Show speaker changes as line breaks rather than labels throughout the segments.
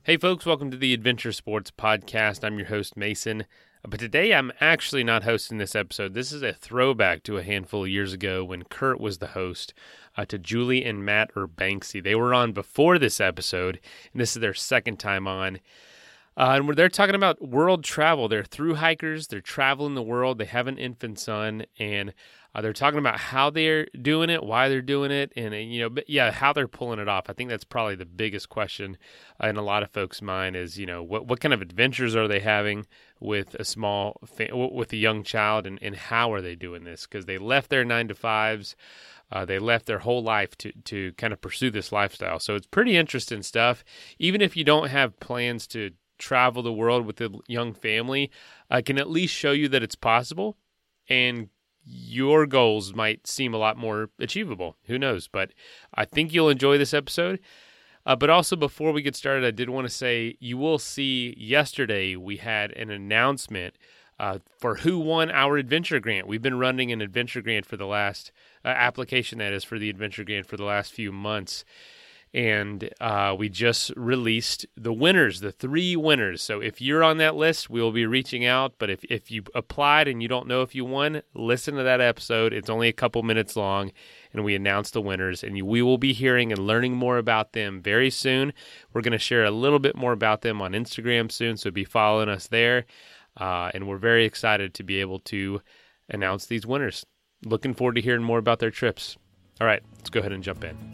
Hey folks, welcome to the Adventure Sports Podcast. I'm your host, Mason. But today I'm actually not hosting this episode. This is a throwback to a handful of years ago when Kurt was the host, to Julie and Matt Urbanski. They were on before this episode, and this is their second time on. And they're talking about world travel. They're thru hikers. They're traveling the world. They have an infant son, and they're talking about how they're doing it, why they're doing it, and how they're pulling it off. I think that's probably the biggest question in a lot of folks' mind is, what kind of adventures are they having with with a young child, and how are they doing this? Because they left their 9-to-5s. They left their whole life to kind of pursue this lifestyle. So it's pretty interesting stuff. Even if you don't have plans to travel the world with a young family, I can at least show you that it's possible, and your goals might seem a lot more achievable. Who knows? But I think you'll enjoy this episode. But also, before we get started, I did want to say you will see yesterday we had an announcement for who won our adventure grant. We've been running an adventure grant for the last application, that is, for the adventure grant for the last few months. And we just released the winners, the 3 winners. So if you're on that list, we'll be reaching out. But if you applied and you don't know if you won, listen to that episode. It's only a couple minutes long, and we announced the winners. And we will be hearing and learning more about them very soon. We're going to share a little bit more about them on Instagram soon, so be following us there. And we're very excited to be able to announce these winners. Looking forward to hearing more about their trips. All right, let's go ahead and jump in.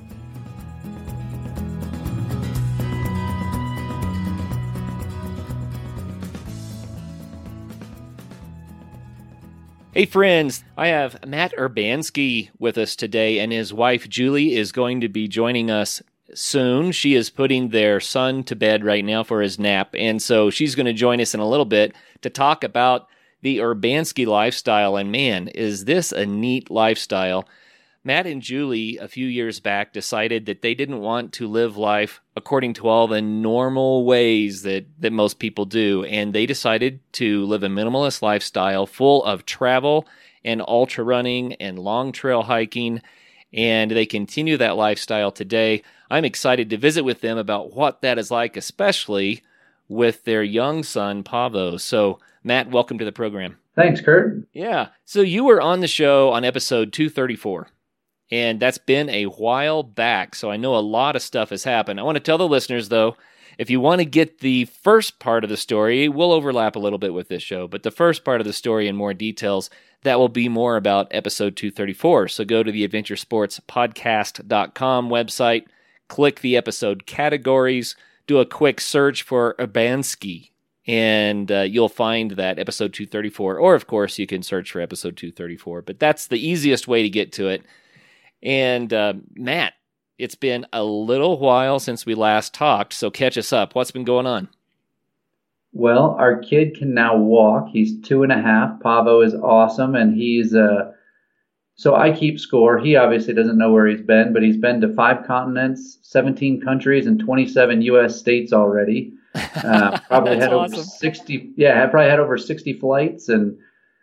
Hey friends, I have Matt Urbanski with us today, and his wife Julie is going to be joining us soon. She is putting their son to bed right now for his nap, and so she's going to join us in a little bit to talk about the Urbanski lifestyle. And man, is this a neat lifestyle. Matt and Julie, a few years back, decided that they didn't want to live life according to all the normal ways that most people do, and they decided to live a minimalist lifestyle full of travel and ultra running and long trail hiking, and they continue that lifestyle today. I'm excited to visit with them about what that is like, especially with their young son, Pavo. So, Matt, welcome to the program.
Thanks, Kurt.
Yeah. So you were on the show on episode 234. And that's been a while back, so I know a lot of stuff has happened. I want to tell the listeners, though, if you want to get the first part of the story, we'll overlap a little bit with this show, but the first part of the story in more details, that will be more about episode 234. So go to the AdventureSportsPodcast.com website, click the episode categories, do a quick search for Urbanski, and you'll find that episode 234. Or, of course, you can search for episode 234, but that's the easiest way to get to it. And Matt, it's been a little while since we last talked, so catch us up. What's been going on?
Well, our kid can now walk. He's 2.5. Pavo is awesome, and he's so I keep score. He obviously doesn't know where he's been, but he's been to 5 continents, 17 countries, and 27 U.S. states already. Probably had
awesome.
over 60. Yeah, probably had over 60 flights, and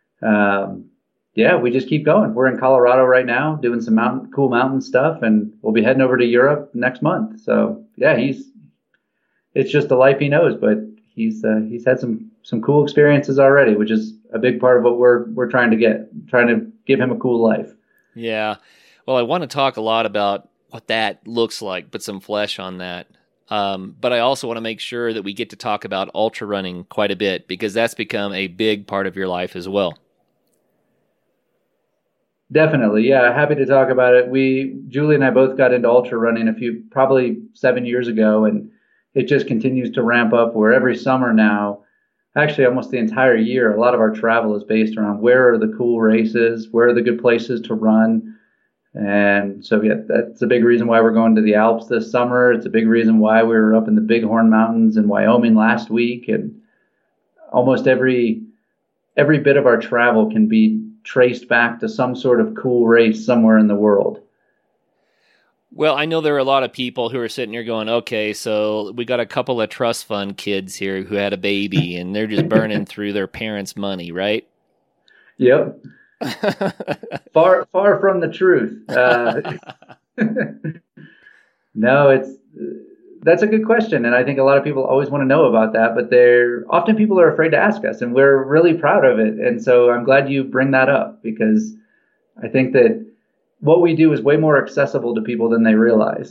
we just keep going. We're in Colorado right now doing some cool mountain stuff, and we'll be heading over to Europe next month. So yeah, it's just the life he knows, but he's had some cool experiences already, which is a big part of what we're trying to give him a cool life.
Yeah. Well, I want to talk a lot about what that looks like, put some flesh on that. But I also want to make sure that we get to talk about ultra running quite a bit, because that's become a big part of your life as well.
Definitely. Yeah. Happy to talk about it. Julie and I both got into ultra running probably 7 years ago, and it just continues to ramp up where every summer now, actually almost the entire year, a lot of our travel is based around where are the cool races, where are the good places to run. And so, yeah, that's a big reason why we're going to the Alps this summer. It's a big reason why we were up in the Bighorn Mountains in Wyoming last week. And almost every bit of our travel can be traced back to some sort of cool race somewhere in the world.
Well, I know there are a lot of people who are sitting here going, okay, so we got a couple of trust fund kids here who had a baby and they're just burning through their parents' money, right?
Yep. Far from the truth. No, That's a good question. And I think a lot of people always want to know about that, but often people are afraid to ask us, and we're really proud of it. And so I'm glad you bring that up, because I think that what we do is way more accessible to people than they realize.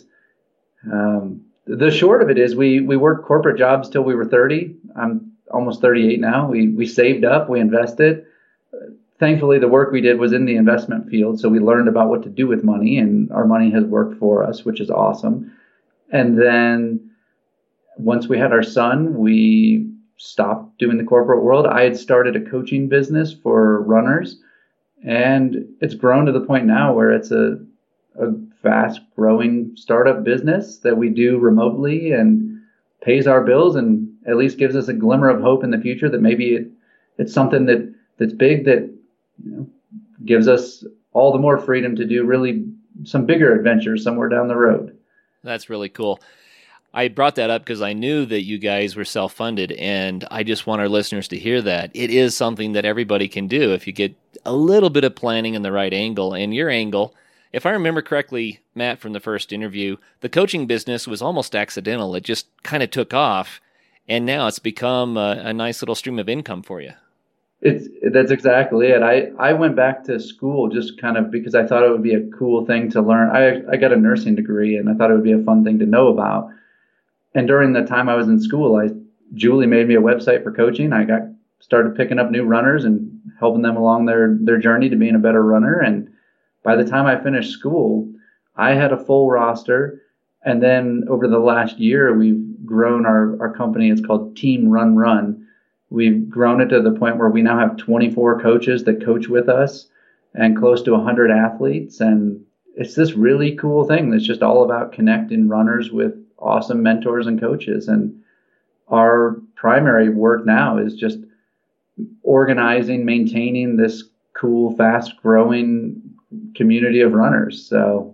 The short of it is we worked corporate jobs till we were 30. I'm almost 38 now. We saved up, we invested. Thankfully, the work we did was in the investment field, so we learned about what to do with money, and our money has worked for us, which is awesome. And then once we had our son, we stopped doing the corporate world. I had started a coaching business for runners, and it's grown to the point now where it's a fast growing startup business that we do remotely and pays our bills, and at least gives us a glimmer of hope in the future that maybe it's something that's big, that gives us all the more freedom to do really some bigger adventures somewhere down the road.
That's really cool. I brought that up because I knew that you guys were self-funded, and I just want our listeners to hear that. It is something that everybody can do if you get a little bit of planning in the right angle. And your angle, if I remember correctly, Matt, from the first interview, the coaching business was almost accidental. It just kind of took off, and now it's become a nice little stream of income for you.
That's exactly it. I went back to school just kind of because I thought it would be a cool thing to learn. I got a nursing degree, and I thought it would be a fun thing to know about. And during the time I was in school, Julie made me a website for coaching. I started picking up new runners and helping them along their journey to being a better runner. And by the time I finished school, I had a full roster. And then over the last year, we've grown our company. It's called Team Run Run. We've grown it to the point where we now have 24 coaches that coach with us and close to 100 athletes. And it's this really cool thing that's just all about connecting runners with awesome mentors and coaches. And our primary work now is just organizing, maintaining this cool, fast growing community of runners. So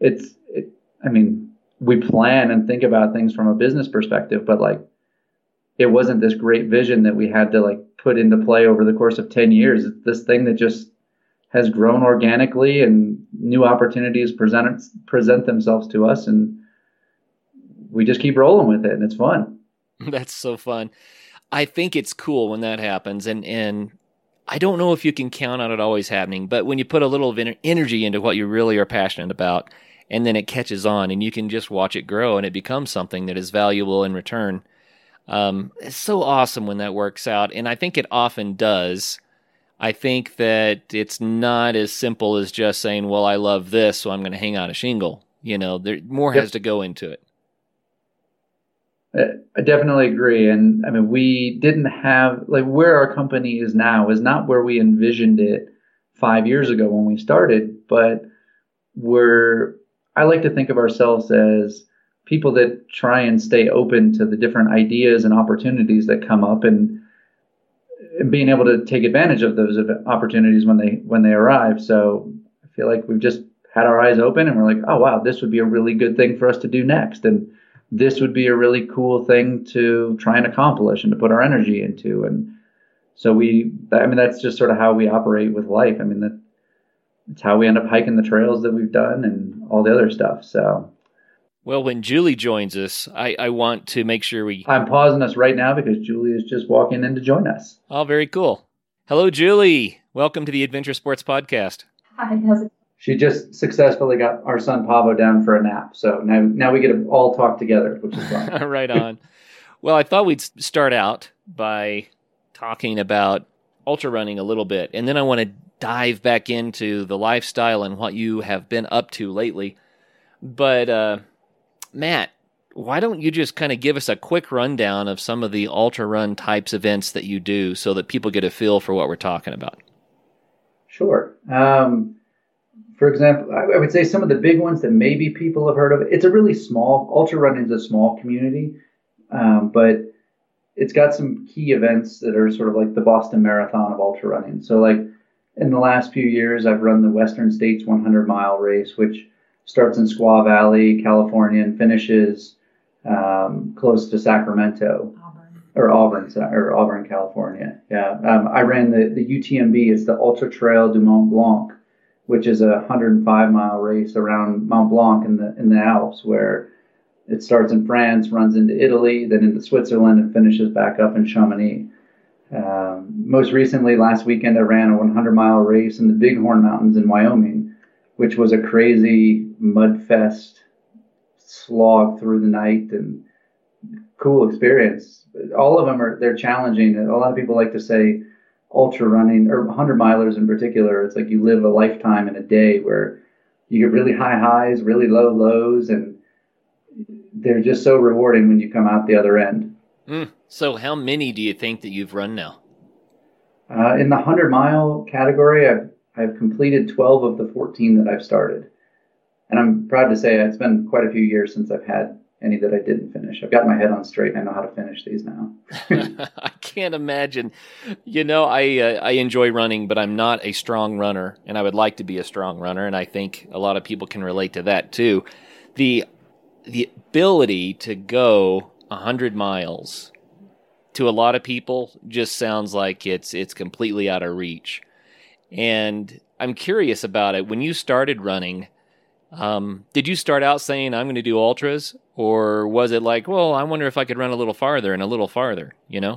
we plan and think about things from a business perspective, but it wasn't this great vision that we had to put into play over the course of 10 years. It's this thing that just has grown organically, and new opportunities present themselves to us, and we just keep rolling with it, and it's fun.
That's so fun. I think it's cool when that happens, and I don't know if you can count on it always happening, but when you put a little energy into what you really are passionate about, and then it catches on, and you can just watch it grow, and it becomes something that is valuable in return. It's so awesome when that works out, and I think it often does. I think that it's not as simple as just saying, well, I love this, so I'm going to hang on a shingle. There more has to go into it.
I definitely agree. And I mean, we didn't have, where our company is now is not where we envisioned it 5 years ago when we started, but I like to think of ourselves as people that try and stay open to the different ideas and opportunities that come up, and being able to take advantage of those opportunities when they arrive. So I feel like we've just had our eyes open, and we're like, oh wow, this would be a really good thing for us to do next, and this would be a really cool thing to try and accomplish and to put our energy into. And so that's just sort of how we operate with life. I mean, that's how we end up hiking the trails that we've done and all the other stuff. So,
well, when Julie joins us, I want to make sure
I'm pausing us right now because Julie is just walking in to join us.
Oh, very cool. Hello, Julie. Welcome to the Adventure Sports Podcast.
Hi, how's it?
She just successfully got our son Pavo down for a nap. So now we get to all talk together, which is fun.
Right on. Well, I thought we'd start out by talking about ultra running a little bit, and then I want to dive back into the lifestyle and what you have been up to lately. But Matt, why don't you just kind of give us a quick rundown of some of the ultra run types events that you do so that people get a feel for what we're talking about?
Sure. For example, I would say some of the big ones that maybe people have heard of. It's a really small, ultra running is a small community, but it's got some key events that are sort of like the Boston Marathon of ultra running. So in the last few years, I've run the Western States 100-mile race, which starts in Squaw Valley, California, and finishes close to Sacramento. Auburn, California. Yeah. I ran the UTMB. It's the Ultra Trail du Mont Blanc, which is a 105-mile race around Mont Blanc in the Alps, where It starts in France, runs into Italy, then into Switzerland, and finishes back up in Chamonix. Most recently, last weekend, I ran a 100-mile race in the Bighorn Mountains in Wyoming, which was a crazy mud fest slog through the night and cool experience. All of them they're challenging. A lot of people like to say ultra running, or 100-milers in particular, it's like you live a lifetime in a day where you get really high highs, really low lows, and they're just so rewarding when you come out the other end.
So how many do you think that you've run now?
In the 100-mile category, I've completed 12 of the 14 that I've started. And I'm proud to say it's been quite a few years since I've had any that I didn't finish. I've got my head on straight and I know how to finish these now.
I can't imagine. I enjoy running, but I'm not a strong runner, and I would like to be a strong runner, and I think a lot of people can relate to that too. The ability to go 100 miles to a lot of people just sounds like it's completely out of reach. And I'm curious about it. When you started running, did you start out saying, I'm going to do ultras? Or was it like, well, I wonder if I could run a little farther and a little farther,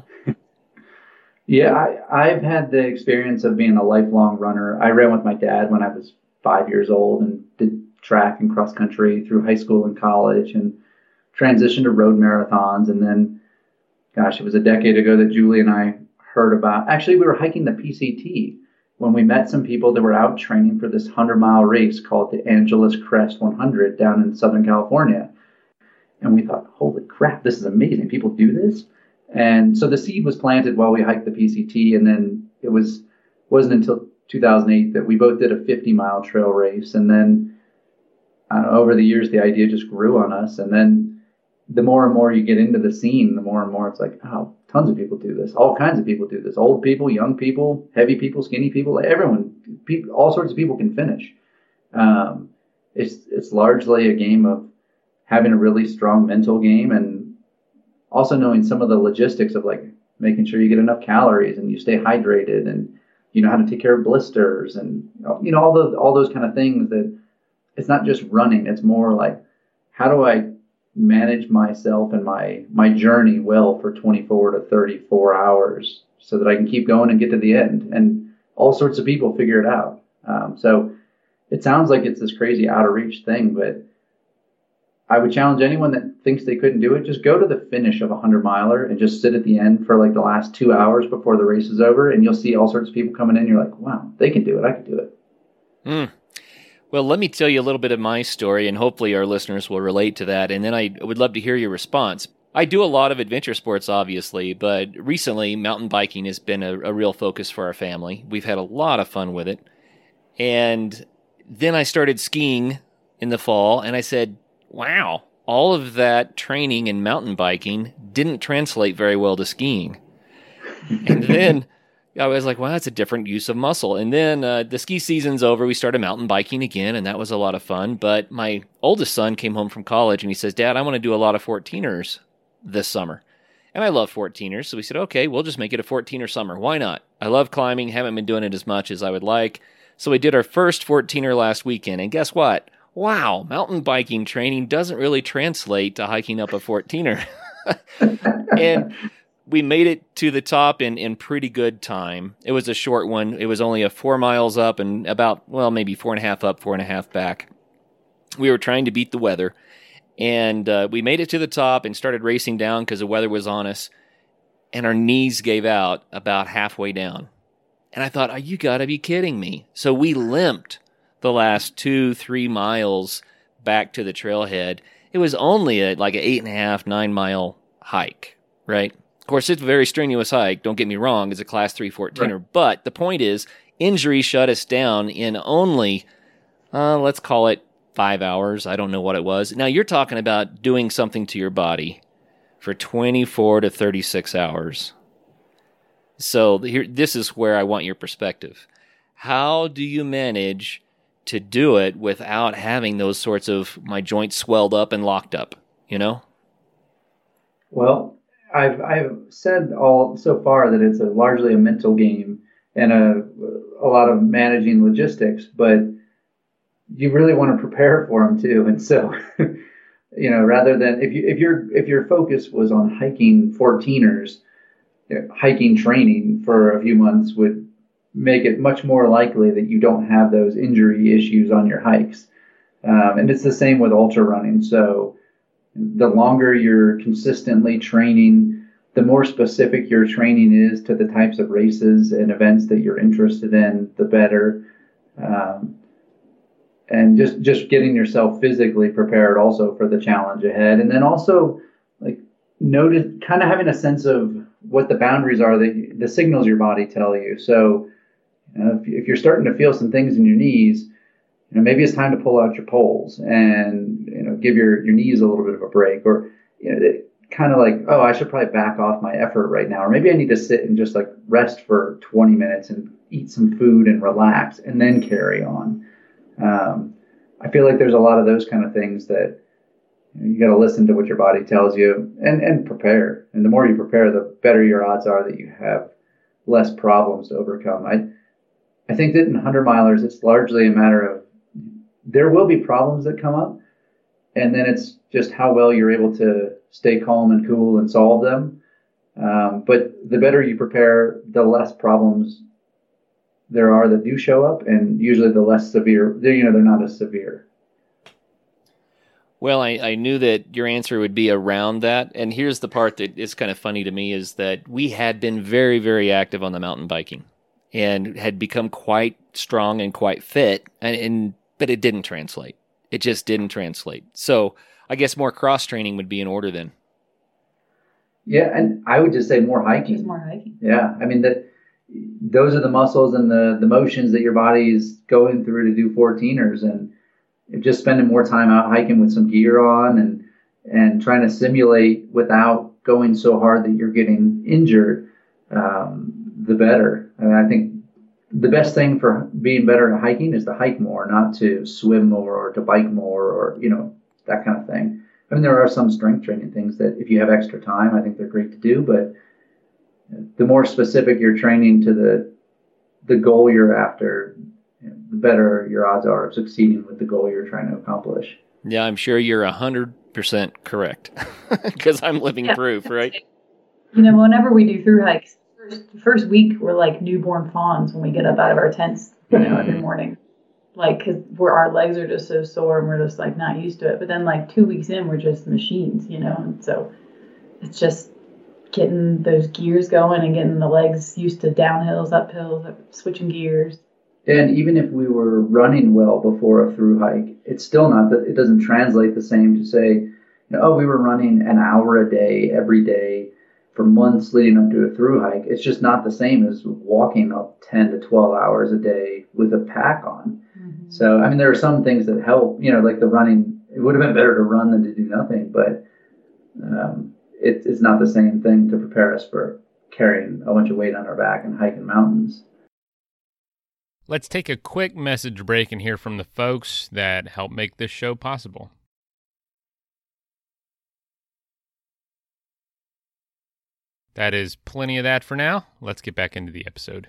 Yeah, I've had the experience of being a lifelong runner. I ran with my dad when I was 5 years old and did track and cross country through high school and college and transitioned to road marathons. And then, gosh, it was a decade ago that Julie and I heard about, actually, we were hiking the PCT when we met some people that were out training for this 100-mile race called the Angeles Crest 100 down in Southern California. And we thought, holy crap, this is amazing. People do this. And so the seed was planted while we hiked the PCT. And then it wasn't until 2008 that we both did a 50-mile trail race. And then over the years, the idea just grew on us. And then the more and more you get into the scene, the more and more it's like, oh, tons of people do this. All kinds of people do this. Old people, young people, heavy people, skinny people, everyone, all sorts of people can finish. It's largely a game of having a really strong mental game and also knowing some of the logistics of like making sure you get enough calories and you stay hydrated and you know how to take care of blisters and all those kind of things. That it's not just running. It's more like, how do I manage myself and my journey well for 24 to 34 hours so that I can keep going and get to the end. And all sorts of people figure it out. So it sounds like it's this crazy out of reach thing, but I would challenge anyone that thinks they couldn't do it, just go to the finish of a 100-miler and just sit at the end for like the last 2 hours before the race is over, and you'll see all sorts of people coming in. You're like, wow, they can do it. I can do it.
Well, let me tell you a little bit of my story, and hopefully our listeners will relate to that, and then I would love to hear your response. I do a lot of adventure sports, obviously, but recently mountain biking has been a real focus for our family. We've had a lot of fun with it. And then I started skiing in the fall, and I said, wow, all of that training in mountain biking didn't translate very well to skiing. And then I was like, well, that's a different use of muscle. And then the ski season's over. We started mountain biking again, and that was a lot of fun. But my oldest son came home from college, and he says, Dad, I want to do a lot of 14ers this summer. And I love 14ers. So we said, okay, we'll just make it a 14er summer. Why not? I love climbing. Haven't been doing it as much as I would like. So we did our first 14er last weekend. And guess what? Wow, mountain biking training doesn't really translate to hiking up a 14er. And we made it to the top in pretty good time. It was a short one. It was only 4 miles up and about, maybe 4.5 up, 4.5 back. We were trying to beat the weather. And we made it to the top and started racing down because the weather was on us. And our knees gave out about halfway down. And I thought, oh, you got to be kidding me. So we limped the last 2-3 miles back to the trailhead. It was only like an 8.5, 9 mile hike, right? Of course, it's a very strenuous hike. Don't get me wrong. It's a class 3 14er. Right. But the point is, injury shut us down in only, let's call it 5 hours. I don't know what it was. Now, you're talking about doing something to your body for 24 to 36 hours. So here, this is where I want your perspective. How do you manage to do it without having those sorts of my joints swelled up and locked up,
Well, I've said all so far that it's largely a mental game and a lot of managing logistics, but you really want to prepare for them too. And so rather than if your focus was on hiking 14ers, hiking training for a few months would make it much more likely that you don't have those injury issues on your hikes. And it's the same with ultra running. So the longer you're consistently training, the more specific your training is to the types of races and events that you're interested in, the better. And just getting yourself physically prepared also for the challenge ahead. And then also like notice, kind of having a sense of what the boundaries are, the signals your body tell you. So if you're starting to feel some things in your knees, maybe it's time to pull out your poles and, give your knees a little bit of a break, or, kind of like, oh, I should probably back off my effort right now. Or maybe I need to sit and just like rest for 20 minutes and eat some food and relax and then carry on. I feel like there's a lot of those kind of things that you got to listen to what your body tells you and prepare. And the more you prepare, the better your odds are that you have less problems to overcome. I think that in 100 milers, it's largely a matter of there will be problems that come up, and then it's just how well you're able to stay calm and cool and solve them. But the better you prepare, the less problems there are that do show up, and usually the less severe, they're not as severe.
Well, I knew that your answer would be around that. And here's the part that is kind of funny to me is that we had been very, very active on the mountain biking and had become quite strong and quite fit, but it didn't translate. It just didn't translate. So I guess more cross-training would be in order then.
Yeah, and I would just say more hiking.
Just more hiking.
Yeah, I mean, those are the muscles and the motions that your body is going through to do 14ers, and just spending more time out hiking with some gear on and trying to simulate without going so hard that you're getting injured, the better. I mean, I think the best thing for being better at hiking is to hike more, not to swim more or to bike more or, that kind of thing. I mean, there are some strength training things that if you have extra time, I think they're great to do, but the more specific you're training to the goal you're after, the better your odds are of succeeding with the goal you're trying to accomplish.
Yeah, I'm sure you're 100% correct because I'm living proof, right?
Whenever we do through hikes, the first week we're like newborn fawns when we get up out of our tents, every morning. Like, because our legs are just so sore and we're just like not used to it. But then like 2 weeks in, we're just machines, and so it's just getting those gears going and getting the legs used to downhills, uphills, switching gears.
And even if we were running well before a through hike, it's still not that it doesn't translate the same to say, we were running an hour a day every day for months leading up to a through hike. It's just not the same as walking up 10 to 12 hours a day with a pack on. Mm-hmm. So, I mean, there are some things that help, like the running. It would have been better to run than to do nothing, but it's not the same thing to prepare us for carrying a bunch of weight on our back and hiking mountains.
Let's take a quick message break and hear from the folks that help make this show possible. That is plenty of that for now. Let's get back into the episode.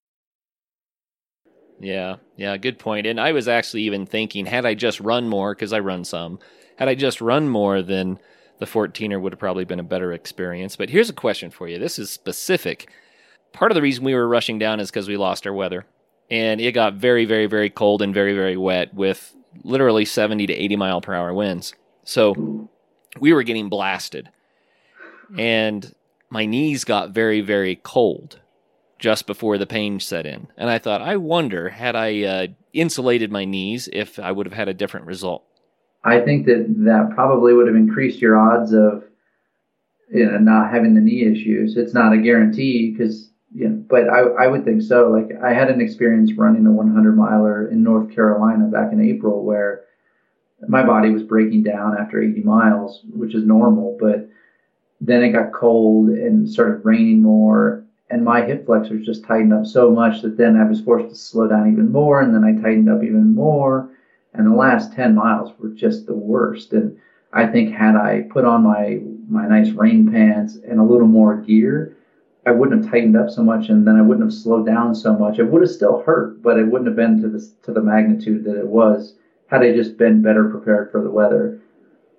Yeah, good point. And I was actually even thinking, had I just run more, because I run some, had I just run more, then the 14er would have probably been a better experience. But here's a question for you. This is specific. Part of the reason we were rushing down is because we lost our weather. And it got very, very, very cold and very, very wet with literally 70 to 80 mile per hour winds. So we were getting blasted. And my knees got very, very cold just before the pain set in. And I thought, I wonder, had I insulated my knees, if I would have had a different result.
I think that probably would have increased your odds of not having the knee issues. It's not a guarantee because, but I would think so. Like, I had an experience running a 100 miler in North Carolina back in April where my body was breaking down after 80 miles, which is normal, but then it got cold and started raining more, and my hip flexors just tightened up so much that then I was forced to slow down even more, and then I tightened up even more, and the last 10 miles were just the worst. And I think had I put on my nice rain pants and a little more gear, I wouldn't have tightened up so much, and then I wouldn't have slowed down so much. It would have still hurt, but it wouldn't have been to the magnitude that it was had I just been better prepared for the weather.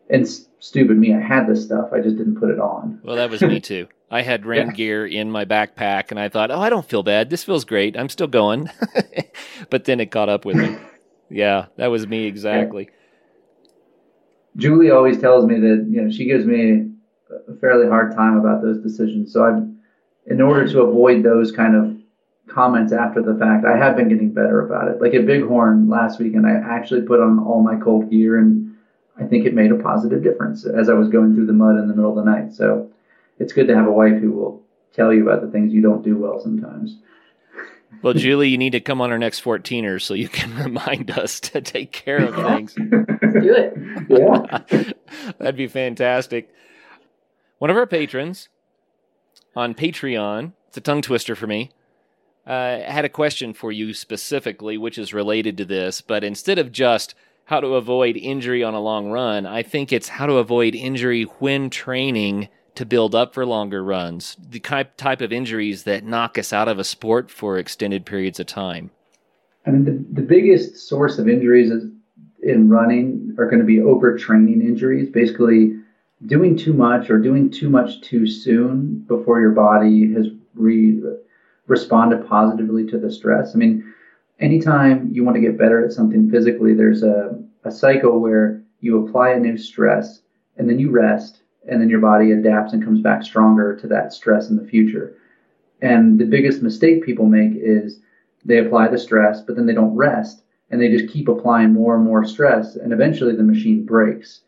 And stupid me, I had this stuff, I just didn't put it on.
Well, that was me too. I had rain gear in my backpack, and I thought, oh, I don't feel bad. This feels great. I'm still going. But then it caught up with me. Yeah, that was me exactly.
Yeah. Julie always tells me that, she gives me a fairly hard time about those decisions. So in order to avoid those kind of comments after the fact, I have been getting better about it. Like at Bighorn last weekend, I actually put on all my cold gear, and I think it made a positive difference as I was going through the mud in the middle of the night. So it's good to have a wife who will tell you about the things you don't do well sometimes.
Well, Julie, you need to come on our next 14ers so you can remind us to take care of things.
Let's do it.
Yeah.
That'd be fantastic. One of our patrons on Patreon, it's a tongue twister for me, had a question for you specifically, which is related to this, but instead of just how to avoid injury on a long run, I think it's how to avoid injury when training to build up for longer runs, the type of injuries that knock us out of a sport for extended periods of time.
I mean, the biggest source of injuries in running are going to be overtraining injuries, basically doing too much or doing too much too soon before your body has responded positively to the stress. I mean, anytime you want to get better at something physically, there's a cycle where you apply a new stress and then you rest, and then your body adapts and comes back stronger to that stress in the future. And the biggest mistake people make is they apply the stress, but then they don't rest, and they just keep applying more and more stress, and eventually the machine breaks.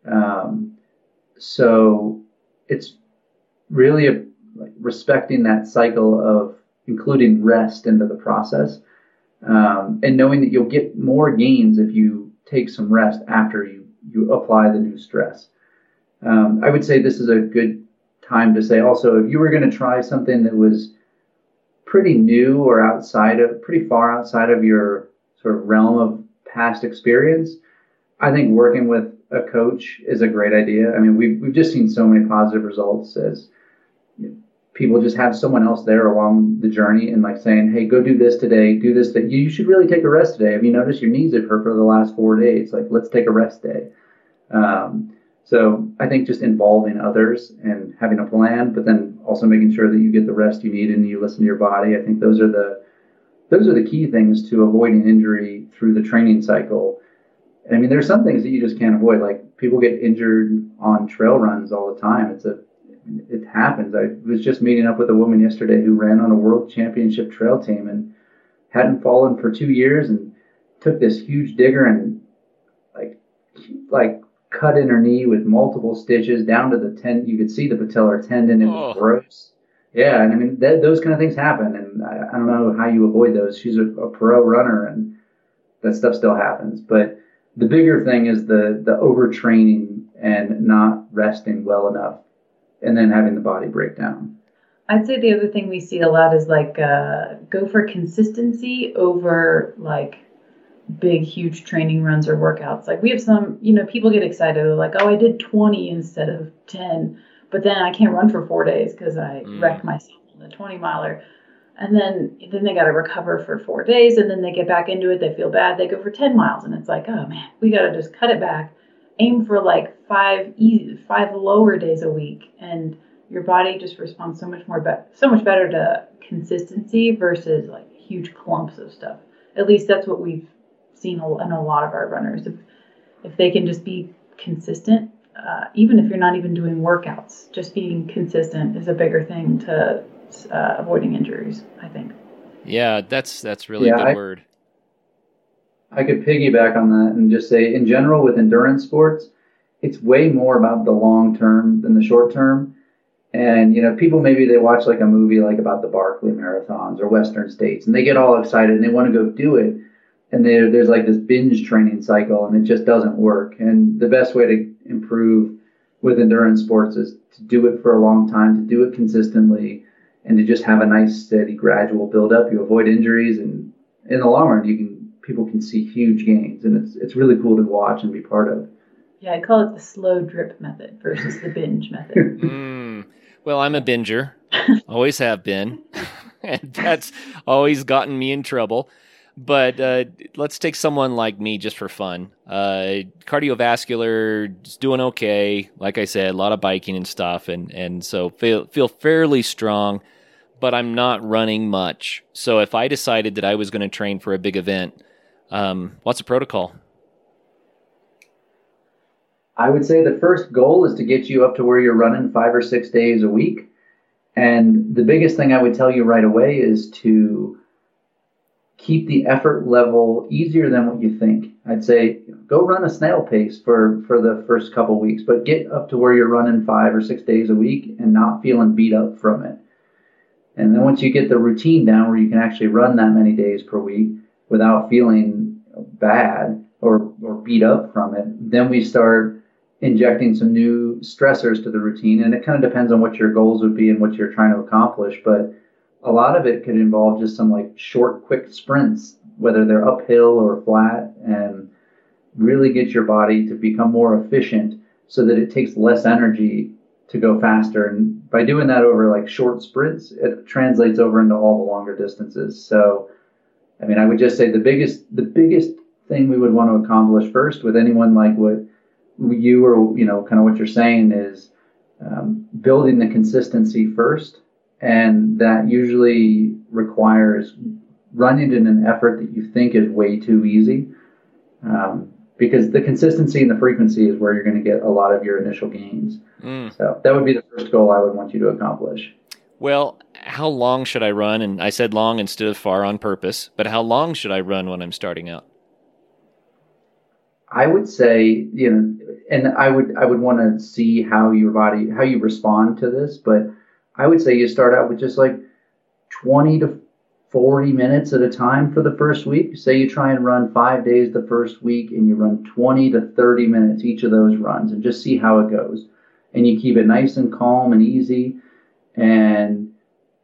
So it's really respecting that cycle of including rest into the process, and knowing that you'll get more gains if you take some rest after you apply the new stress. I would say this is a good time to say also, if you were going to try something that was pretty new or pretty far outside of your sort of realm of past experience, I think working with a coach is a great idea. I mean, we've just seen so many positive results as people just have someone else there along the journey and like saying, hey, go do this today, do this, that you should really take a rest today. Have you noticed your knees have hurt for the last 4 days? Like, let's take a rest day. So I think just involving others and having a plan, but then also making sure that you get the rest you need and you listen to your body. I think those are the key things to avoiding injury through the training cycle. I mean, there's some things that you just can't avoid. Like people get injured on trail runs all the time. It happens. I was just meeting up with a woman yesterday who ran on a world championship trail team and hadn't fallen for 2 years and took this huge digger and like cut in her knee with multiple stitches down to the tendon. You could see the patellar tendon. It was gross. Yeah, and I mean, those kind of things happen, and I don't know how you avoid those. She's a pro runner, and that stuff still happens. But the bigger thing is the overtraining and not resting well enough, and then having the body break down.
I'd say the other thing we see a lot is go for consistency over big, huge training runs or workouts. Like we have some, people get excited. They're like, oh, I did 20 instead of 10, but then I can't run for 4 days because I wrecked myself on the 20 miler. And then they got to recover for 4 days, and then they get back into it. They feel bad. They go for 10 miles, and it's like, oh man, we got to just cut it back. Aim for 5 lower days a week, and your body just responds so much better to consistency versus huge clumps of stuff. At least that's what we've seen in a lot of our runners. If they can just be consistent, even if you're not even doing workouts, just being consistent is a bigger thing to avoiding injuries, I think.
Yeah, that's really a good word.
I could piggyback on that and just say, in general, with endurance sports, it's way more about the long term than the short term. And, people, maybe they watch a movie about the Barkley Marathons or Western States, and they get all excited and they want to go do it. And there's this binge training cycle, and it just doesn't work. And the best way to improve with endurance sports is to do it for a long time, to do it consistently, and to just have a nice, steady, gradual build up. You avoid injuries, and in the long run, people can see huge gains, and it's really cool to watch and be part of.
Yeah, I call it the slow drip method versus the binge method.
Well, I'm a binger, always have been, and that's always gotten me in trouble. But let's take someone like me just for fun. Cardiovascular is doing okay. Like I said, a lot of biking and stuff, and so feel fairly strong, but I'm not running much. So if I decided that I was going to train for a big event, what's the protocol?
I would say the first goal is to get you up to where you're running 5 or 6 days a week. And the biggest thing I would tell you right away is to keep the effort level easier than what you think. I'd say go run a snail pace for the first couple weeks, but get up to where you're running 5 or 6 days a week and not feeling beat up from it. And then once you get the routine down where you can actually run that many days per week without feeling bad or beat up from it, then we start injecting some new stressors to the routine. And it kind of depends on what your goals would be and what you're trying to accomplish. But a lot of it could involve just some like short, quick sprints, whether they're uphill or flat, and really get your body to become more efficient so that it takes less energy to go faster. And by doing that over like short sprints, it translates over into all the longer distances. So, I mean, I would just say the biggest thing we would want to accomplish first with anyone like what you or, kind of what you're saying is building the consistency first. And that usually requires running in an effort that you think is way too easy, because the consistency and the frequency is where you're going to get a lot of your initial gains. So that would be the first goal I would want you to accomplish.
Well, how long should I run? And I said long instead of far on purpose, but how long should I run when I'm starting out?
I would say, and I would want to see how you respond to this, but I would say you start out with just like 20 to 40 minutes at a time for the first week. Say you try and run 5 days the first week and you run 20 to 30 minutes each of those runs and just see how it goes. And you keep it nice and calm and easy. And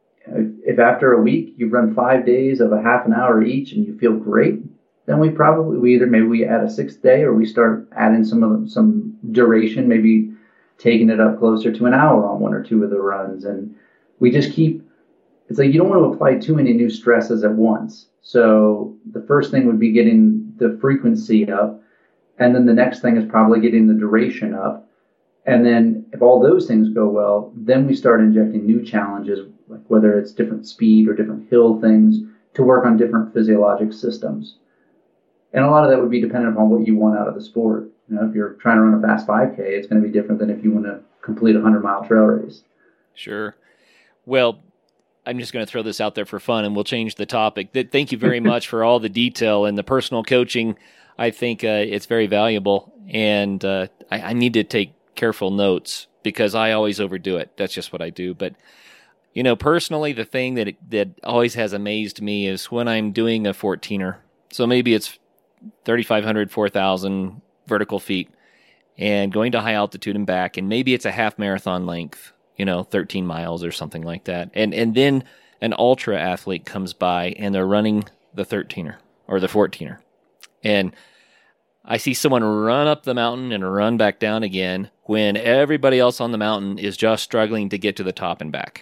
if after a week you've run 5 days of a half an hour each and you feel great, then we add a sixth day, or we start adding some duration, maybe taking it up closer to an hour on one or two of the runs. And we just it's like you don't want to apply too many new stresses at once. So the first thing would be getting the frequency up. And then the next thing is probably getting the duration up. And then if all those things go well, then we start injecting new challenges, like whether it's different speed or different hill things to work on different physiologic systems. And a lot of that would be dependent upon what you want out of the sport. If you're trying to run a fast 5K, it's going to be different than if you want to complete a 100-mile trail race.
Sure. Well, I'm just going to throw this out there for fun, and we'll change the topic. Thank you very much for all the detail and the personal coaching. I think it's very valuable, and I need to take careful notes because I always overdo it. That's just what I do. But, personally, the thing that always has amazed me is when I'm doing a 14er. So maybe it's 3,500, 4,000 vertical feet and going to high altitude and back, and maybe it's a half marathon length, 13 miles or something like that. And then an ultra athlete comes by and they're running the 13er or the 14er. And I see someone run up the mountain and run back down again when everybody else on the mountain is just struggling to get to the top and back.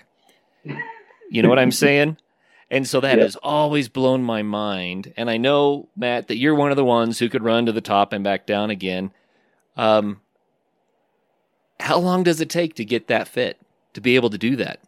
You know what I'm saying? And so that has always blown my mind. And I know, Matt, that you're one of the ones who could run to the top and back down again. How long does it take to get that fit, to be able to do that?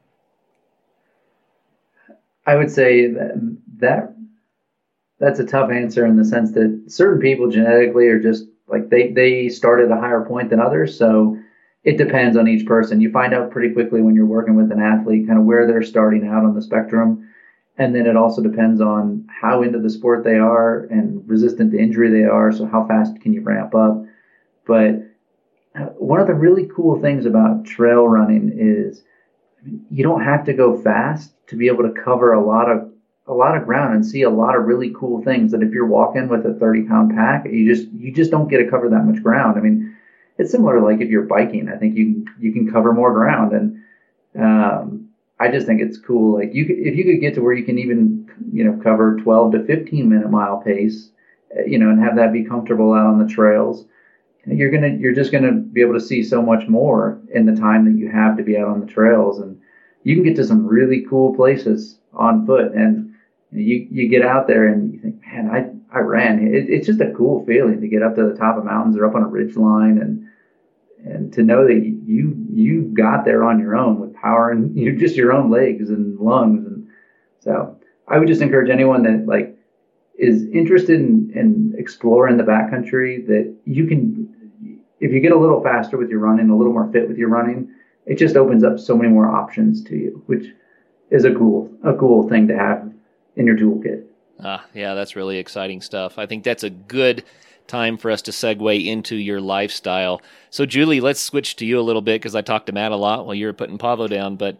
I would say that's a tough answer in the sense that certain people genetically are just like they start at a higher point than others. So it depends on each person. You find out pretty quickly when you're working with an athlete kind of where they're starting out on the spectrum. And then it also depends on how into the sport they are and resistant to injury they are. So how fast can you ramp up? But one of the really cool things about trail running is you don't have to go fast to be able to cover a lot of ground and see a lot of really cool things that if you're walking with a 30-pound pack, you just don't get to cover that much ground. I mean, it's similar to like if you're biking. I think you can cover more ground, and I just think it's cool. Like if you could get to where you can even cover 12 to 15 minute mile pace, and have that be comfortable out on the trails, you're just gonna be able to see so much more in the time that you have to be out on the trails, and you can get to some really cool places on foot. And You get out there and you think, man, I ran. It's just a cool feeling to get up to the top of mountains or up on a ridge line and to know that you got there on your own with power and just your own legs and lungs. And so I would just encourage anyone that like is interested in exploring the backcountry that you can, if you get a little faster with your running, a little more fit with your running, it just opens up so many more options to you, which is a cool thing to have in your toolkit.
Yeah, that's really exciting stuff. I think that's a good time for us to segue into your lifestyle. So, Julie, let's switch to you a little bit because I talked to Matt a lot while you were putting Pavo down. But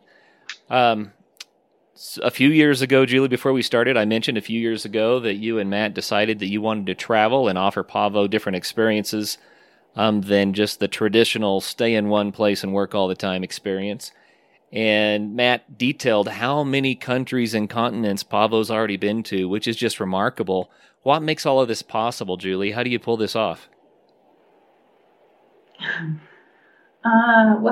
a few years ago, Julie, before we started, I mentioned a few years ago that you and Matt decided that you wanted to travel and offer Pavo different experiences than just the traditional stay in one place and work all the time experience. And Matt detailed how many countries and continents Pavo's already been to, which is just remarkable. What makes all of this possible, Julie? How do you pull this off?
Well,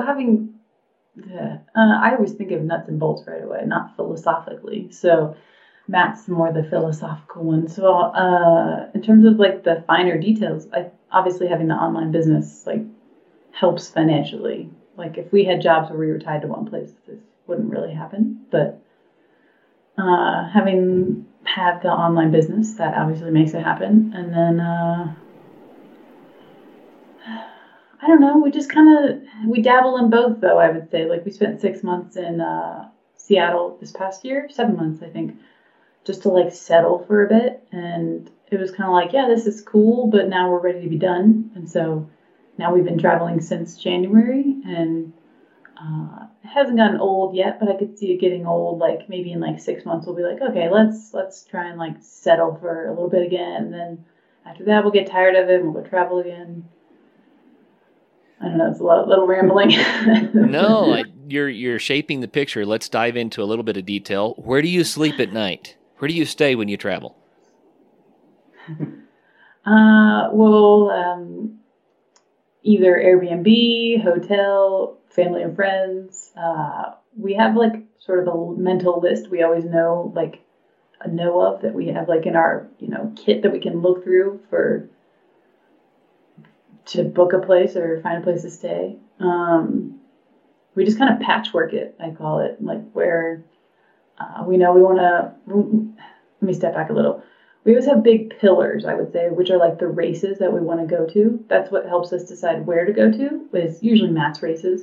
I always think of nuts and bolts right away, not philosophically. So Matt's more the philosophical one. So in terms of like the finer details, obviously having the online business like helps financially. Like if we had jobs where we were tied to one place, this wouldn't really happen. But having had the online business, that obviously makes it happen. And then I don't know. We dabble in both, though. I would say, like we spent 6 months in Seattle this past year, 7 months, I think, just to like settle for a bit. And it was kind of like, yeah, this is cool, but now we're ready to be done. And so now we've been traveling since January, and it hasn't gotten old yet, but I could see it getting old. Like maybe in like 6 months, we'll be like, okay, let's try and like settle for a little bit again. And then after that, we'll get tired of it and we'll go travel again. I don't know. It's a little rambling.
No, you're shaping the picture. Let's dive into a little bit of detail. Where do you sleep at night? Where do you stay when you travel?
Either Airbnb, hotel, family and friends. We have like sort of a mental list we always know of that we have like in our, kit that we can look through to book a place or find a place to stay. We just kind of patchwork it, I call it, like where we know we want to, let me step back a little. We always have big pillars, I would say, which are like the races that we want to go to. That's what helps us decide where to go to, is usually Matt's races,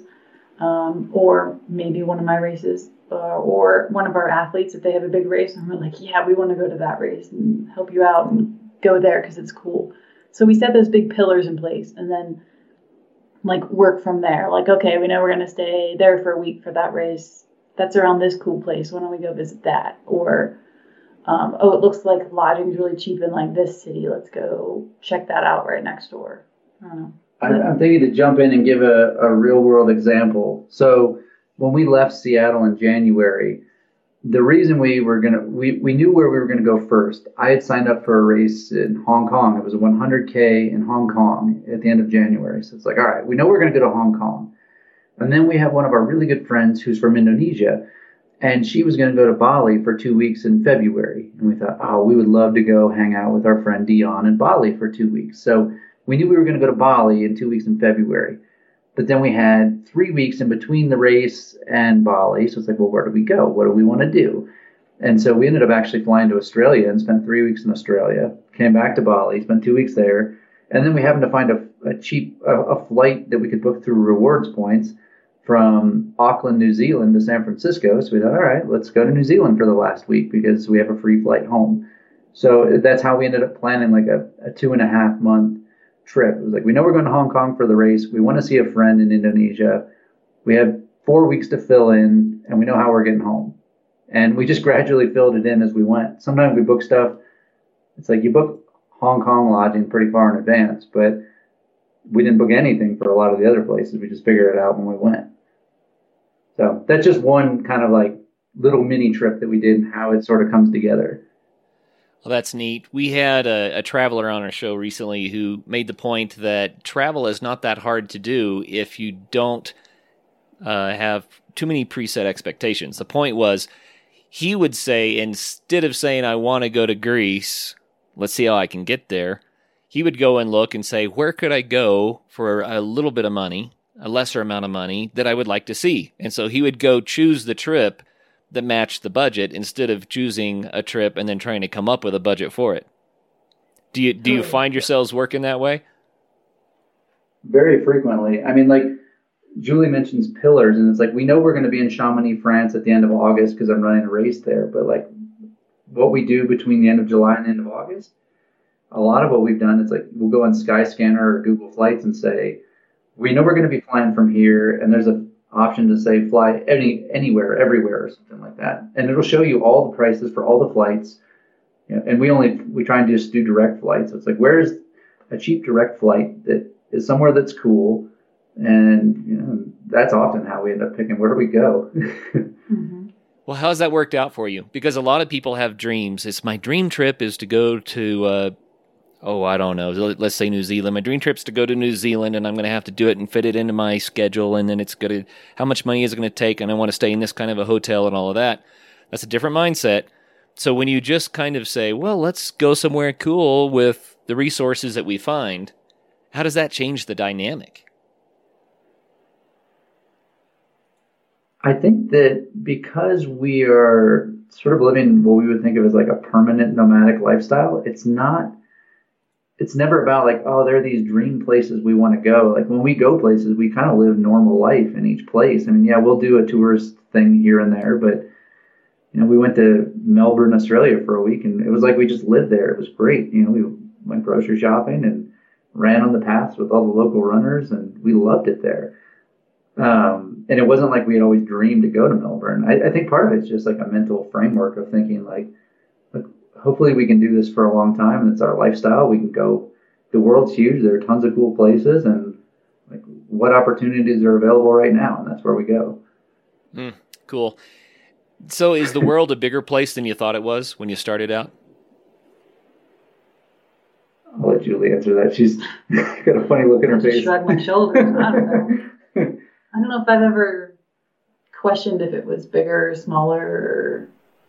or maybe one of my races, or one of our athletes if they have a big race. And we're like, yeah, we want to go to that race and help you out and go there because it's cool. So we set those big pillars in place and then like work from there. Like, okay, we know we're going to stay there for a week for that race. That's around this cool place. Why don't we go visit that? Or it looks like lodging's really cheap in like this city. Let's go check that out right next door. I don't know.
I'm thinking to jump in and give a real world example. So when we left Seattle in January, the reason we knew where we were going to go first. I had signed up for a race in Hong Kong. It was a 100K in Hong Kong at the end of January. So it's like, all right, we know we're going to go to Hong Kong. And then we have one of our really good friends who's from Indonesia, and she was going to go to Bali for 2 weeks in February. And we thought, oh, we would love to go hang out with our friend Dion in Bali for 2 weeks. So we knew we were going to go to Bali in 2 weeks in February. But then we had 3 weeks in between the race and Bali. So it's like, well, where do we go? What do we want to do? And so we ended up actually flying to Australia and spent 3 weeks in Australia, came back to Bali, spent 2 weeks there. And then we happened to find a cheap flight that we could book through rewards points from Auckland, New Zealand to San Francisco. So we thought, all right, let's go to New Zealand for the last week because we have a free flight home. So that's how we ended up planning like a 2.5 month trip. It was like, we know we're going to Hong Kong for the race. We want to see a friend in Indonesia. We have 4 weeks to fill in, and we know how we're getting home. And we just gradually filled it in as we went. Sometimes we book stuff. It's like you book Hong Kong lodging pretty far in advance, but we didn't book anything for a lot of the other places. We just figured it out when we went. So that's just one kind of like little mini trip that we did and how it sort of comes together.
Well, that's neat. We had a traveler on our show recently who made the point that travel is not that hard to do if you don't have too many preset expectations. The point was, he would say, instead of saying, I want to go to Greece, let's see how I can get there, he would go and look and say, where could I go for a little bit of money, a lesser amount of money that I would like to see? And so he would go choose the trip that matched the budget instead of choosing a trip and then trying to come up with a budget for it. Do you find yourselves working that way?
Very frequently. I mean, like Julie mentions pillars, and it's like we know we're going to be in Chamonix, France at the end of August because I'm running a race there. But like what we do between the end of July and the end of August, a lot of what we've done is like we'll go on Skyscanner or Google Flights and say, we know we're going to be flying from here, and there's an option to say fly anywhere, everywhere, or something like that. And it'll show you all the prices for all the flights. You know, and we try and just do direct flights. So it's like, where's a cheap direct flight that is somewhere that's cool? And you know, that's often how we end up picking where do we go.
Mm-hmm.
Well, how's that worked out for you? Because a lot of people have dreams. It's my dream trip is to go to, I don't know, let's say New Zealand. My dream trip's to go to New Zealand, and I'm going to have to do it and fit it into my schedule, and then it's going to, how much money is it going to take, and I want to stay in this kind of a hotel and all of that. That's a different mindset. So when you just kind of say, well, let's go somewhere cool with the resources that we find, how does that change the dynamic?
I think that because we are sort of living what we would think of as like a permanent nomadic lifestyle, it's never about like, oh, there are these dream places we want to go. Like when we go places, we kind of live normal life in each place. I mean, yeah, we'll do a tourist thing here and there, but you know, we went to Melbourne, Australia for a week, and it was like we just lived there. It was great. You know, we went grocery shopping and ran on the paths with all the local runners, and we loved it there. And it wasn't like we had always dreamed to go to Melbourne. I think part of it's just like a mental framework of thinking like, hopefully we can do this for a long time, and it's our lifestyle. We can go. The world's huge. There are tons of cool places, and like what opportunities are available right now, and that's where we go.
Cool. So is the world a bigger place than you thought it was when you started out?
I'll let Julie answer that. She's got a funny look in her
I just
face.
shrug my shoulders. I don't know. I don't know if I've ever questioned if it was bigger or smaller. Or,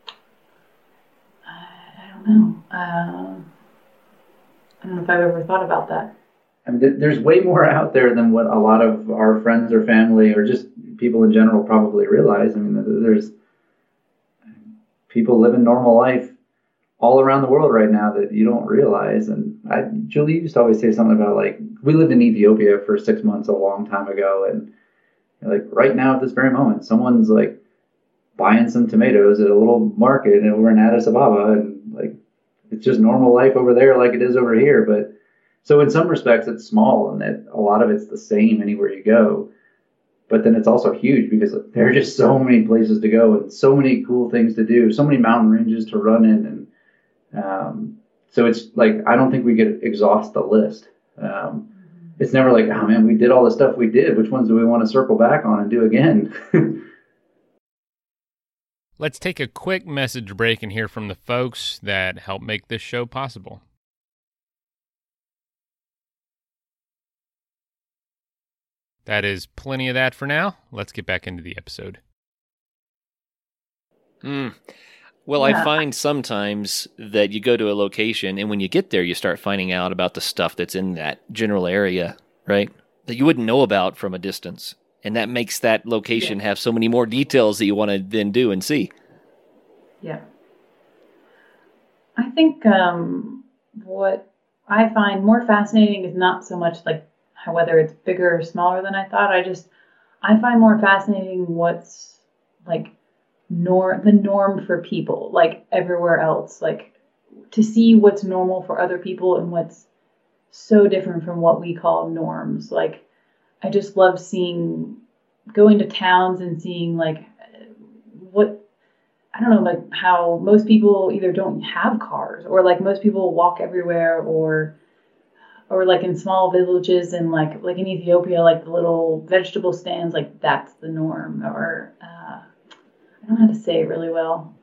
I don't know. I don't know if I've ever thought about that.
I mean, there's way more out there than what a lot of our friends or family or just people in general probably realize. I mean, there's people living normal life all around the world right now that you don't realize. And Julie used to always say something about like, we lived in Ethiopia for 6 months a long time ago. And like right now at this very moment, someone's like buying some tomatoes at a little market and over in Addis Ababa. And like, it's just normal life over there like it is over here. But so in some respects, it's small and that a lot of it's the same anywhere you go. But then it's also huge because there are just so many places to go and so many cool things to do, so many mountain ranges to run in. And so it's like, I don't think we could exhaust the list. It's never like, oh man, we did all the stuff we did. Which ones do we want to circle back on and do again?
Let's take a quick message break and hear from the folks that help make this show possible. That is plenty of that for now. Let's get back into the episode.
Well, yeah. I find sometimes that you go to a location, and when you get there, you start finding out about the stuff that's in that general area, right? That you wouldn't know about from a distance. And that makes that location have so many more details that you want to then do and see.
Yeah. I think what I find more fascinating is not so much like whether it's bigger or smaller than I thought. I find more fascinating what's like the norm for people, like everywhere else, like to see what's normal for other people and what's so different from what we call norms. Like I just love going to towns and seeing like I don't know, like how most people either don't have cars or like most people walk everywhere or like in small villages and like in Ethiopia, like the little vegetable stands, like that's the norm. Or I don't know how to say it really well.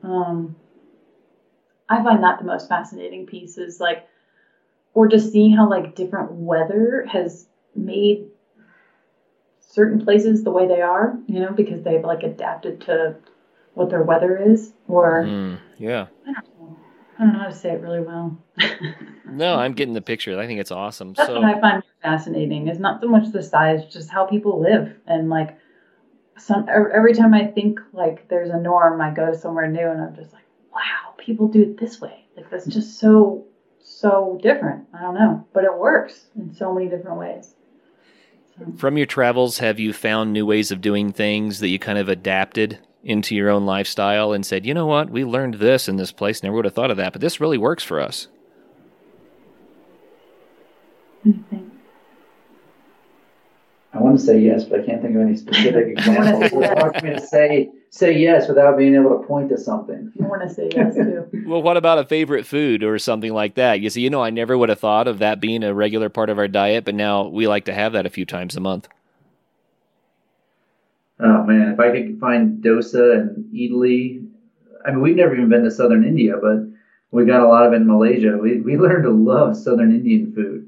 I find that the most fascinating piece is like, or just seeing how like different weather has made certain places the way they are, you know, because they've like adapted to what their weather is, or
Yeah.
I don't know how to say it really well.
No, I'm getting the picture. I think it's awesome.
That's what I find fascinating. Is not so much the size, just how people live, and like every time I think like there's a norm, I go somewhere new, and I'm just like, wow, people do it this way. Like that's just so different. I don't know, but it works in so many different ways. So.
From your travels, have you found new ways of doing things that you kind of adapted into your own lifestyle and said, you know what, we learned this in this place, never would have thought of that, but this really works for us?
I want to say yes, but I can't think of any specific examples. It's hard for me to say yes without being able to point to something.
I want to say yes too.
Well, what about a favorite food or something like that? You see, I never would have thought of that being a regular part of our diet, but now we like to have that a few times a month.
Oh man, if I could find dosa and idli. I mean, we've never even been to southern India, but we got a lot of it in Malaysia. We learned to love southern Indian food.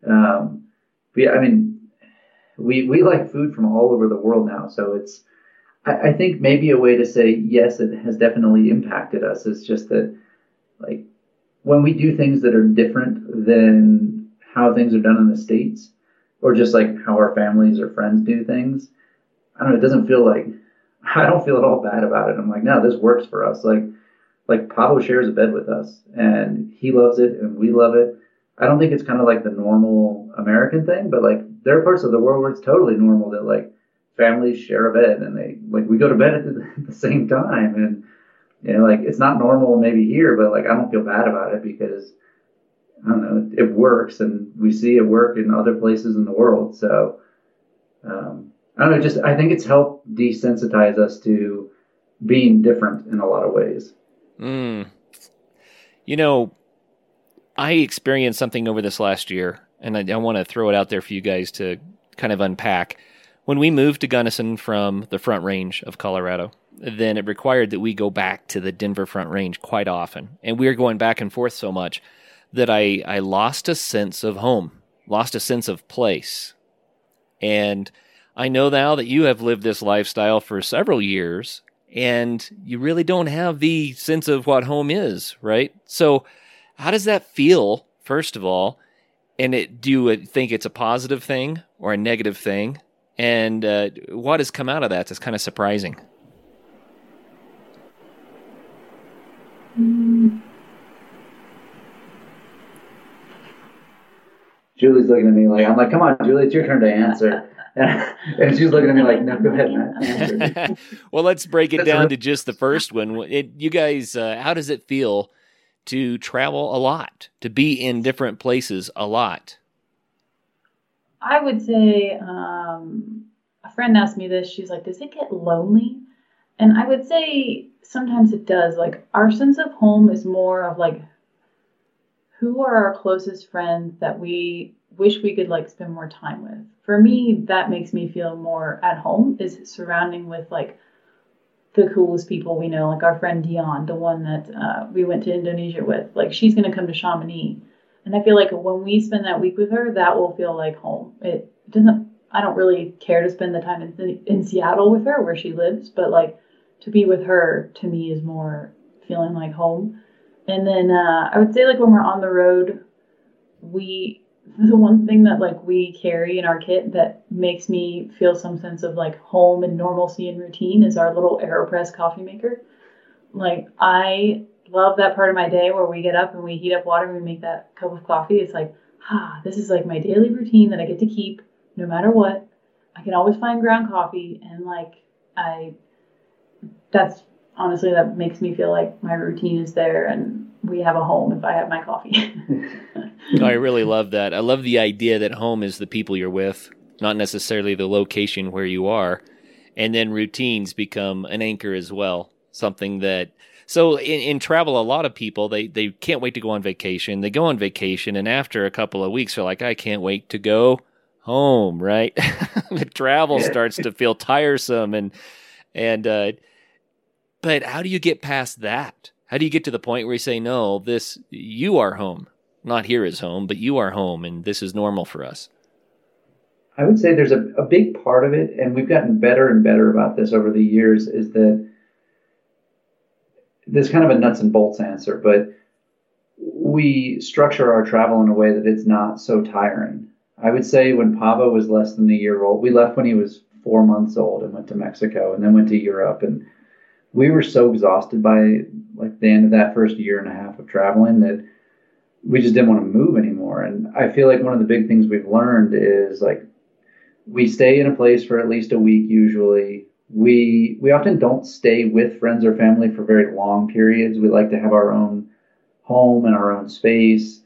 We like food from all over the world now, so it's. I think maybe a way to say yes, it has definitely impacted us. It's just that, like, when we do things that are different than how things are done in the States, or just like how our families or friends do things, I don't know. It doesn't feel like I don't feel at all bad about it. I'm like, no, this works for us. Like Pablo shares a bed with us, and he loves it, and we love it. I don't think it's kind of like the normal American thing, but like there are parts of the world where it's totally normal that like families share a bed and they like we go to bed at the same time, and like it's not normal maybe here, but like I don't feel bad about it because I don't know, it works and we see it work in other places in the world. So I don't know, just I think it's helped desensitize us to being different in a lot of ways.
I experienced something over this last year, and I want to throw it out there for you guys to kind of unpack. When we moved to Gunnison from the Front Range of Colorado, then it required that we go back to the Denver Front Range quite often. And we were going back and forth so much that I lost a sense of home, lost a sense of place. And I know now that you have lived this lifestyle for several years, and you really don't have the sense of what home is, right? So how does that feel, first of all? And do you think it's a positive thing or a negative thing? And what has come out of that that's kind of surprising?
Julie's looking at me like, I'm like, come on, Julie, it's your turn to answer. And she's looking at me like, no, go ahead, Matt, answer.
Well, let's break it down to just the first one. You guys, how does it feel to travel a lot, to be in different places a lot?
I would say a friend asked me this. She's like, does it get lonely? And I would say sometimes it does. Like our sense of home is more of like, who are our closest friends that we wish we could like spend more time with? For me, that makes me feel more at home, is surrounding with like the coolest people we know, like our friend Dion, the one that we went to Indonesia with. Like she's going to come to Chamonix. And I feel like when we spend that week with her, that will feel like home. I don't really care to spend the time in Seattle with her where she lives, but like to be with her to me is more feeling like home. And then I would say like when we're on the road, the one thing that like we carry in our kit that makes me feel some sense of like home and normalcy and routine is our little AeroPress coffee maker. Like I love that part of my day where we get up and we heat up water and we make that cup of coffee. It's like, this is like my daily routine that I get to keep no matter what. I can always find ground coffee, and like that's honestly, that makes me feel like my routine is there and we have a home if I have my coffee.
I really love that. I love the idea that home is the people you're with, not necessarily the location where you are. And then routines become an anchor as well. Something that, so in travel, a lot of people, they can't wait to go on vacation. They go on vacation, and after a couple of weeks, they're like, I can't wait to go home, right? The travel starts to feel tiresome. But how do you get past that? How do you get to the point where you say, no, you are home. Not here is home, but you are home, and this is normal for us?
I would say there's a big part of it, and we've gotten better and better about this over the years, is that this is kind of a nuts and bolts answer, but we structure our travel in a way that it's not so tiring. I would say when Pavo was less than a year old, we left when he was 4 months old and went to Mexico and then went to Europe. And we were so exhausted by like the end of that first year and a half of traveling that we just didn't want to move anymore. And I feel like one of the big things we've learned is like we stay in a place for at least a week usually. We often don't stay with friends or family for very long periods. We like to have our own home and our own space.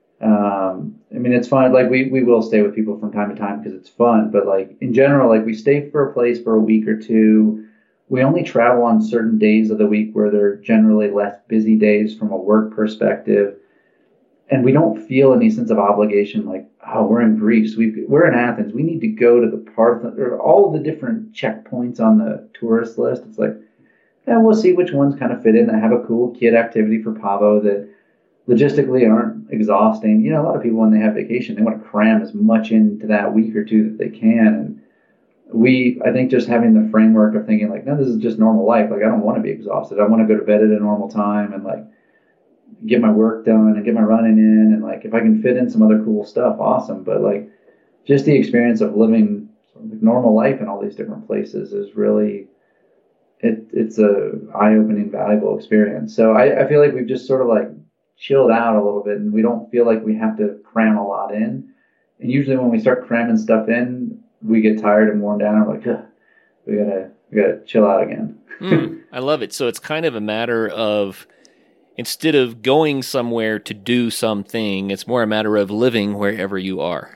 I mean, it's fun. Like we will stay with people from time to time because it's fun. But like in general, like we stay for a place for a week or two. We only travel on certain days of the week where they're generally less busy days from a work perspective. And we don't feel any sense of obligation like, oh, we're in Greece. We're in Athens. We need to go to the Parthenon, or all the different checkpoints on the tourist list. It's like, yeah, we'll see which ones kind of fit in that have a cool kid activity for Pavo that logistically aren't exhausting. You know, a lot of people when they have vacation, they want to cram as much into that week or two that they can. And I think just having the framework of thinking like, no, this is just normal life. Like I don't want to be exhausted. I want to go to bed at a normal time and like get my work done and get my running in. And like, if I can fit in some other cool stuff, awesome. But like just the experience of living sort of like normal life in all these different places is really, it's a eye-opening, valuable experience. So I feel like we've just sort of like chilled out a little bit and we don't feel like we have to cram a lot in. And usually when we start cramming stuff in, we get tired and worn down. And we're like, ugh, we gotta chill out again.
I love it. So it's kind of a matter of, instead of going somewhere to do something, it's more a matter of living wherever you are.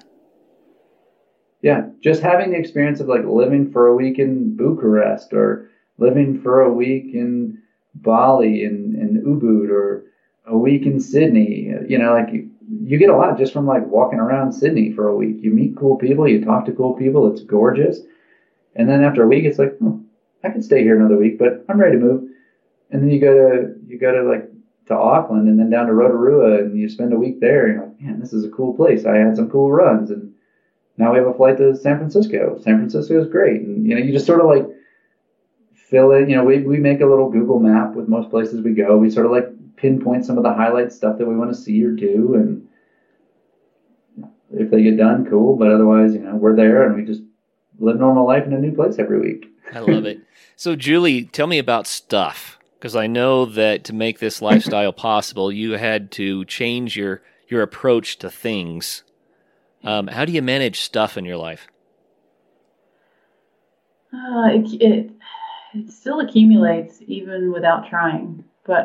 Yeah, just having the experience of like living for a week in Bucharest or living for a week in Bali in Ubud or a week in Sydney. You know, like you get a lot just from like walking around Sydney for a week. You meet cool people, you talk to cool people, it's gorgeous. And then after a week, it's like, oh, I can stay here another week, but I'm ready to move. And then you go to like to Auckland and then down to Rotorua and you spend a week there. And you're like, man, this is a cool place. I had some cool runs. And now we have a flight to San Francisco. San Francisco is great. And, you know, you just sort of like fill in, you know, we make a little Google map with most places we go. We sort of like pinpoint some of the highlight stuff that we want to see or do. And if they get done, cool. But otherwise, you know, we're there and we just live normal life in a new place every week.
I love it. So, Julie, tell me about stuff. Because I know that to make this lifestyle possible, you had to change your approach to things. How do you manage stuff in your life?
It still accumulates even without trying. But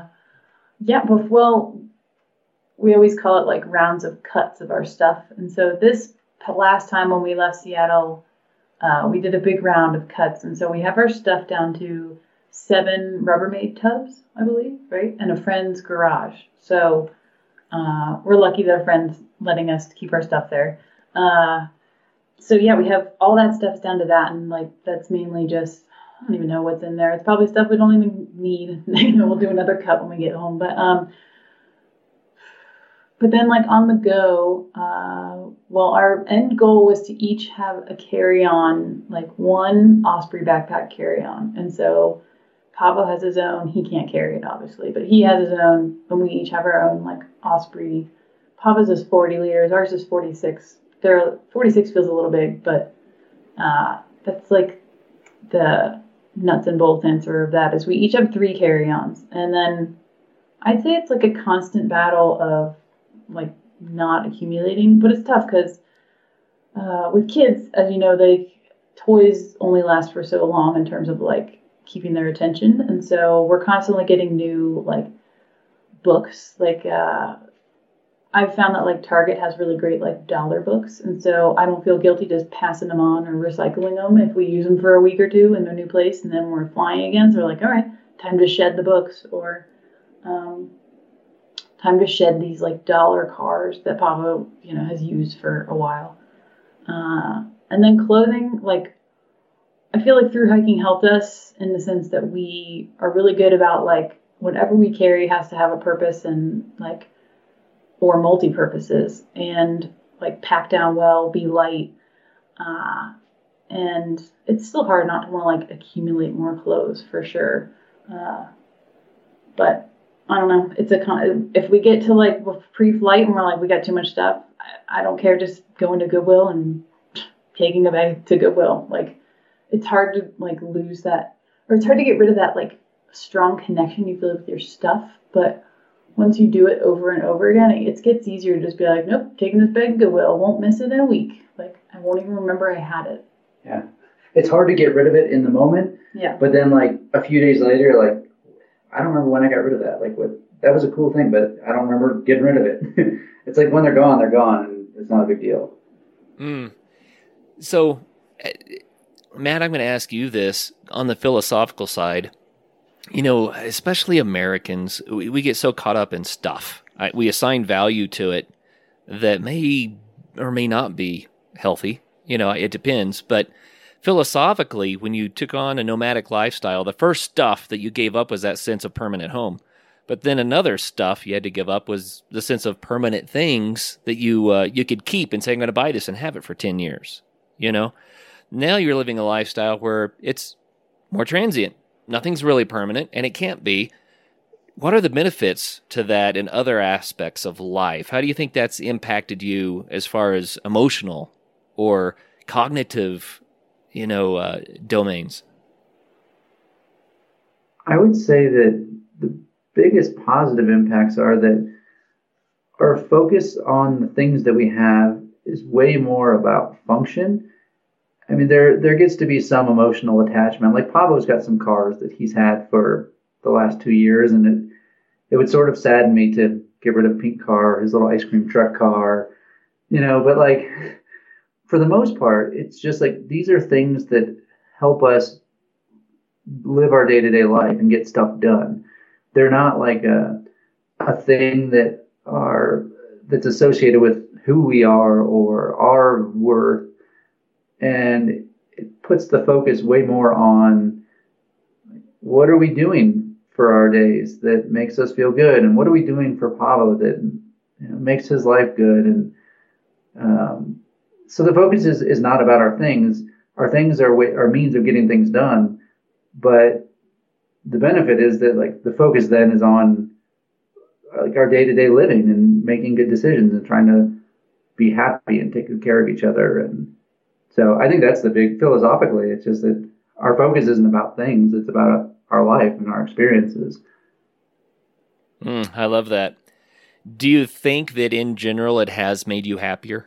well, we always call it like rounds of cuts of our stuff. And so this last time when we left Seattle, we did a big round of cuts. And so we have our stuff down to 7 Rubbermaid tubs, I believe, right? And a friend's garage. So we're lucky that our friend's letting us keep our stuff there. So yeah, we have all that stuff down to that. And like, that's mainly just, I don't even know what's in there. It's probably stuff we don't even need. You know, we'll do another cut when we get home. But then like on the go, well, our end goal was to each have a carry-on, like one Osprey backpack carry-on. And so Pavo has his own. He can't carry it, obviously, but he has his own, and we each have our own, like, Osprey. Pavo's is 40 liters. Ours is 46. 46 feels a little big, but that's, like, the nuts and bolts answer of that is we each have 3 carry-ons. And then I'd say it's, like, a constant battle of, like, not accumulating. But it's tough because with kids, as you know, toys only last for so long in terms of, like, keeping their attention. And so we're constantly getting new like books. Like I've found that like Target has really great like dollar books. And so I don't feel guilty just passing them on or recycling them if we use them for a week or two in a new place and then we're flying again. So we're like, all right, time to shed the books or time to shed these like dollar cars that Pavo, you know, has used for a while. And then clothing, like I feel like through hiking helped us in the sense that we are really good about like whatever we carry has to have a purpose and like or multi-purposes and like pack down well, be light. And it's still hard not to want to like accumulate more clothes for sure. But I don't know. If we get to like pre-flight and we're like, we got too much stuff, I don't care. Just going to Goodwill and taking a bag to Goodwill. Like, it's hard to like lose that, or it's hard to get rid of that like strong connection you feel with your stuff. But once you do it over and over again, it gets easier to just be like, nope, taking this bag to Goodwill, won't miss it in a week. Like, I won't even remember I had it.
Yeah. It's hard to get rid of it in the moment.
Yeah.
But then like a few days later, like, I don't remember when I got rid of that. Like, that was a cool thing, but I don't remember getting rid of it. It's like when they're gone, and it's not a big deal.
So, Matt, I'm going to ask you this on the philosophical side. You know, especially Americans, we get so caught up in stuff. We assign value to it that may or may not be healthy. You know, it depends. But philosophically, when you took on a nomadic lifestyle, the first stuff that you gave up was that sense of permanent home. But then another stuff you had to give up was the sense of permanent things that you could keep and say, I'm going to buy this and have it for 10 years. You know, now you're living a lifestyle where it's more transient. Nothing's really permanent, and it can't be. What are the benefits to that in other aspects of life? How do you think that's impacted you as far as emotional or cognitive, domains?
I would say that the biggest positive impacts are that our focus on the things that we have is way more about function. I mean, there gets to be some emotional attachment. Like Pablo's got some cars that he's had for the last 2 years, and it would sort of sadden me to get rid of Pink car, his little ice cream truck car, but like for the most part, it's just like these are things that help us live our day-to-day life and get stuff done. They're not like a thing that's associated with who we are or our worth. And it puts the focus way more on what are we doing for our days that makes us feel good, and what are we doing for Pablo that makes his life good. And so the focus is not about our things. Our things are means of getting things done, but the benefit is that like the focus then is on like our day-to-day living and making good decisions and trying to be happy and take good care of each other. And so I think that's the big philosophically. It's just that our focus isn't about things. It's about our life and our experiences.
I love that. Do you think that in general it has made you happier?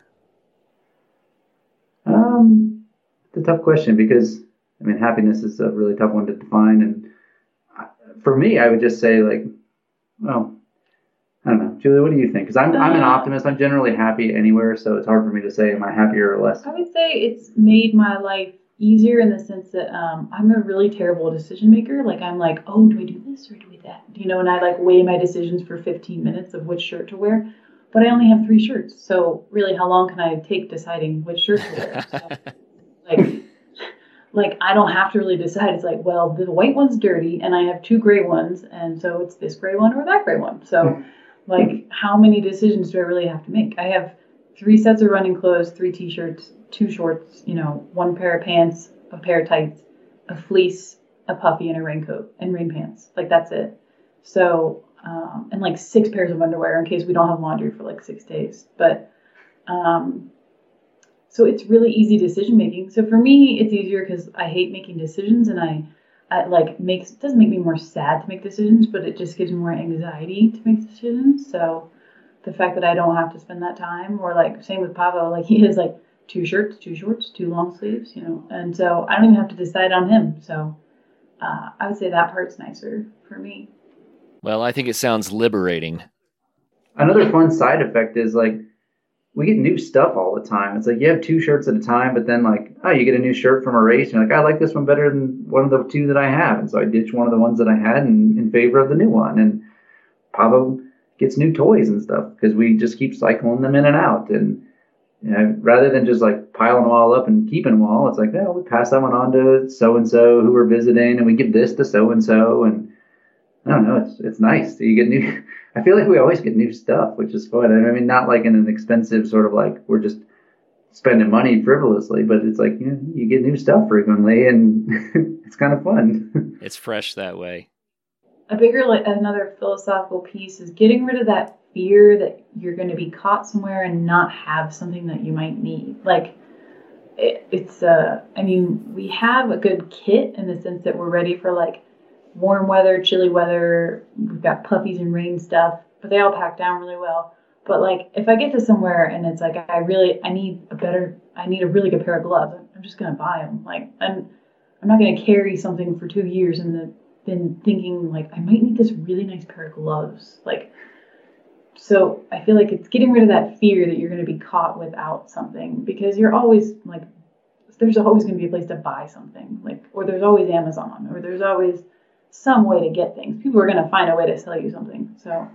It's a tough question because, I mean, happiness is a really tough one to define. And for me, I would just say like, well, I don't know. Julie, what do you think? Because I'm an optimist. I'm generally happy anywhere, so it's hard for me to say am I happier or less.
I would say it's made my life easier in the sense that I'm a really terrible decision maker. Like I'm like, oh, do I do this or do I that? And I like weigh my decisions for 15 minutes of which shirt to wear. But I only have 3 shirts, so really, how long can I take deciding which shirt to wear? So, like I don't have to really decide. It's like, well, the white one's dirty, and I have 2 gray ones, and so it's this gray one or that gray one. So. Like, how many decisions do I really have to make? I have 3 sets of running clothes, 3 t-shirts, 2 shorts, 1 pair of pants, a pair of tights, a fleece, a puffy, and a raincoat, and rain pants. Like, that's it. So, and like 6 pairs of underwear in case we don't have laundry for like 6 days. But, so it's really easy decision making. So for me, it's easier because I hate making decisions, and it doesn't make me more sad to make decisions, but it just gives me more anxiety to make decisions. So the fact that I don't have to spend that time, or like same with Pavo, like he has like 2 shirts, 2 shorts, 2 long sleeves, and so I don't even have to decide on him. So I would say that part's nicer for me.
Well, I think it sounds liberating.
Another fun side effect is like we get new stuff all the time. It's like you have 2 shirts at a time, but then like, oh, you get a new shirt from a race. And you're like, I like this one better than one of the 2 that I have. And so I ditch one of the ones that I had in favor of the new one. And Pablo gets new toys and stuff because we just keep cycling them in and out. And rather than just like piling them all up and keeping them all, it's like, oh, we pass that one on to so-and-so who we're visiting, and we give this to so-and-so. And I don't know, it's nice. You get new. I feel like we always get new stuff, which is fun. I mean, not like in an expensive sort of like we're just spending money frivolously, but it's like you get new stuff frequently, and it's kind of fun.
It's fresh that way.
another philosophical piece is getting rid of that fear that you're going to be caught somewhere and not have something that you might need. Like, I mean, we have a good kit in the sense that we're ready for like warm weather, chilly weather. We've got puffies and rain stuff, but they all pack down really well. But like, if I get to somewhere and it's like, I need a really good pair of gloves, I'm just going to buy them. Like, I'm not going to carry something for 2 years and been thinking like, I might need this really nice pair of gloves. Like, so I feel like it's getting rid of that fear that you're going to be caught without something, because you're always like, there's always going to be a place to buy something, like, or there's always Amazon, or there's always some way to get things. People are going to find a way to sell you something. So,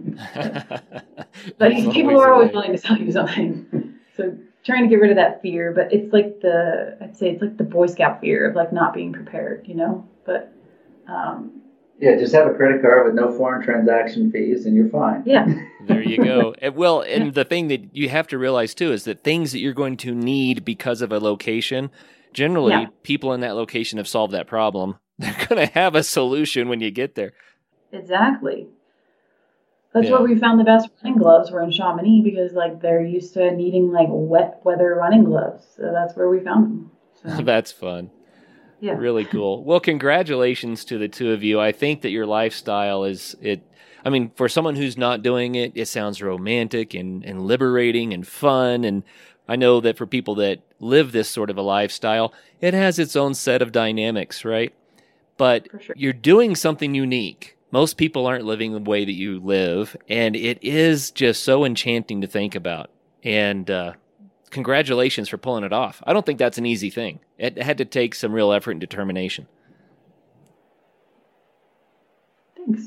but people are always willing to sell you something. So trying to get rid of that fear, but it's like I'd say it's like the Boy Scout fear of like not being prepared, you know, but,
yeah, just have a credit card with no foreign transaction fees and you're fine.
Yeah.
There you go. Well, and the thing that you have to realize too is that things that you're going to need because of a location, generally people in that location have solved that problem. They're going to have a solution when you get there.
Exactly. That's where we found the best running gloves were in Chamonix, because like they're used to needing like wet weather running gloves. So that's where we found them. So.
That's fun.
Yeah.
Really cool. Well, congratulations to the two of you. I think that your lifestyle for someone who's not doing it, it sounds romantic and liberating and fun. And I know that for people that live this sort of a lifestyle, it has its own set of dynamics, right? But you're doing something unique. Most people aren't living the way that you live, and it is just so enchanting to think about. And congratulations for pulling it off. I don't think that's an easy thing. It had to take some real effort and determination.
Thanks.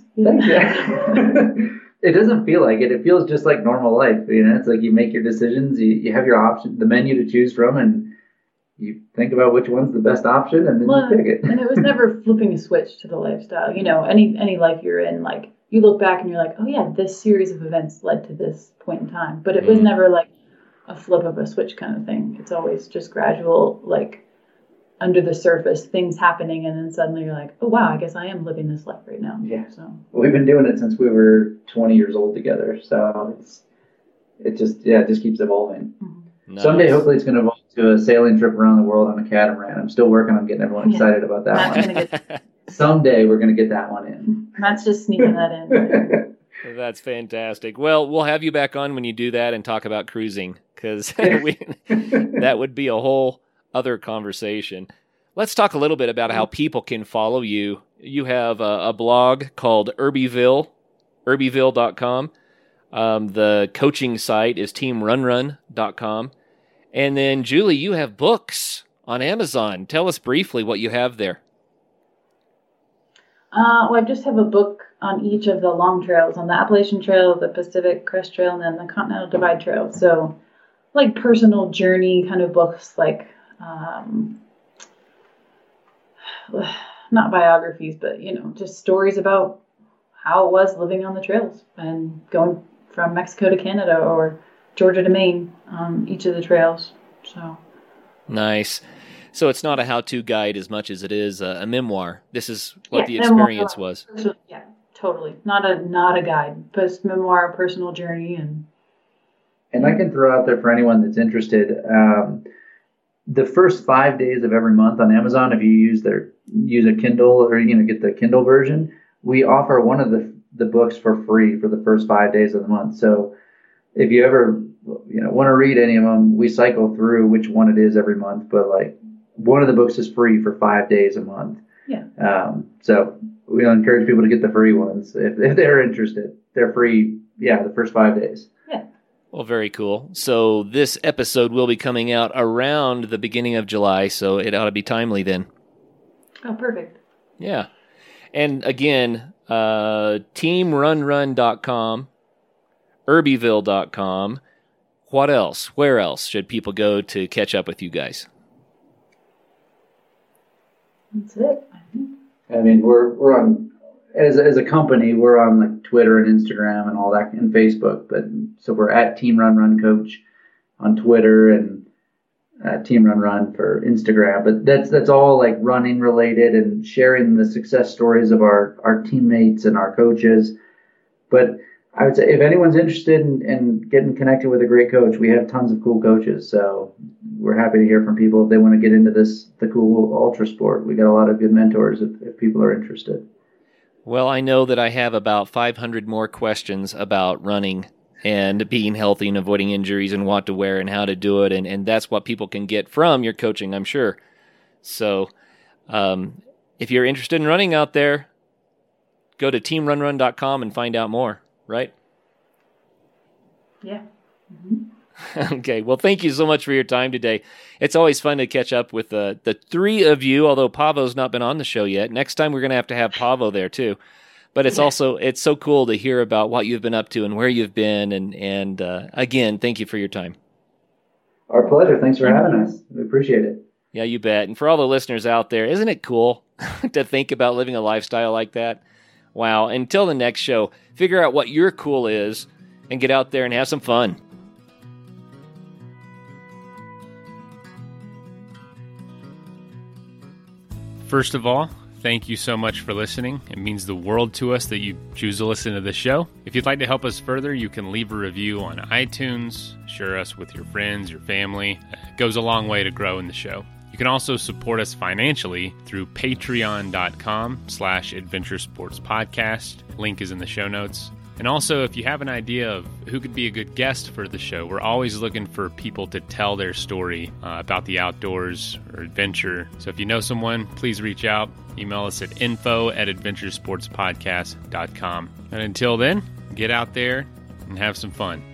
It doesn't feel like it. It feels just like normal life. You know, it's like you make your decisions, you have your option, the menu to choose from, and you think about which one's the best option, and then you pick it.
And it was never flipping a switch to the lifestyle. You know, any life you're in, like you look back and you're like, oh yeah, this series of events led to this point in time. But it was never like a flip of a switch kind of thing. It's always just gradual, like under the surface, things happening, and then suddenly you're like, oh wow, I guess I am living this life right now.
Yeah.
So
we've been doing it since we were 20 years old together. So it just keeps evolving.
Nice.
Someday, hopefully, it's going to evolve to a sailing trip around the world on a catamaran. I'm still working on getting everyone excited about that one. Someday, we're going to get that one in.
Matt's just sneaking that in.
That's fantastic. Well, we'll have you back on when you do that and talk about cruising, because that would be a whole other conversation. Let's talk a little bit about how people can follow you. You have a blog called Irbyville, irbyville.com. The coaching site is teamrunrun.com. And then, Julie, you have books on Amazon. Tell us briefly what you have there.
Well, I just have a book on each of the long trails, on the Appalachian Trail, the Pacific Crest Trail, and then the Continental Divide Trail. So, like personal journey kind of books, like not biographies, but, you know, just stories about how it was living on the trails and going from Mexico to Canada or Georgia to Maine, each of the trails. So
nice. So it's not a how-to guide as much as it is a memoir. This is what the experience was.
Yeah, totally. Not a guide, but memoir, personal journey, and
I can throw out there for anyone that's interested. The first 5 days of every month on Amazon, if you use a Kindle or get the Kindle version, we offer one of the books for free for the first 5 days of the month. So if you ever want to read any of them, we cycle through which one it is every month, but like one of the books is free for 5 days a month.
Yeah.
So we'll encourage people to get the free ones if they're interested. They're free. Yeah. The first 5 days.
Yeah.
Well, very cool. So this episode will be coming out around the beginning of July, so it ought to be timely then.
Oh, perfect.
Yeah. And again, teamrunrun.com, irbyville.com. What else? Where else should people go to catch up with you guys?
That's it.
I mean, we're on as a company. We're on like Twitter and Instagram and all that, and Facebook. But so we're at Team Run Run Coach on Twitter, and Team Run Run for Instagram. But that's all like running related and sharing the success stories of our teammates and our coaches. But I would say if anyone's interested in getting connected with a great coach, we have tons of cool coaches. So we're happy to hear from people if they want to get into the cool ultra sport. We got a lot of good mentors if people are interested.
Well, I know that I have about 500 more questions about running and being healthy and avoiding injuries and what to wear and how to do it. And that's what people can get from your coaching, I'm sure. So if you're interested in running out there, go to teamrunrun.com and find out more, right?
Yeah. Mm-hmm.
Okay. Well, thank you so much for your time today. It's always fun to catch up with the three of you, although Pavo's not been on the show yet. Next time we're going to have Pavo there too. But it's it's so cool to hear about what you've been up to and where you've been. And again, thank you for your time.
Our pleasure. Thanks for having us. We appreciate it.
Yeah, you bet. And for all the listeners out there, isn't it cool to think about living a lifestyle like that? Wow. Until the next show, figure out what your cool is and get out there and have some fun.
First of all, thank you so much for listening. It means the world to us that you choose to listen to the show. If you'd like to help us further, you can leave a review on iTunes, share us with your friends, your family. It goes a long way to growing the show. You can also support us financially through patreon.com/adventuresportspodcast. Link is in the show notes. And also, if you have an idea of who could be a good guest for the show, we're always looking for people to tell their story about the outdoors or adventure. So if you know someone, please reach out. Email us at info@adventuresportspodcast.com. And until then, get out there and have some fun.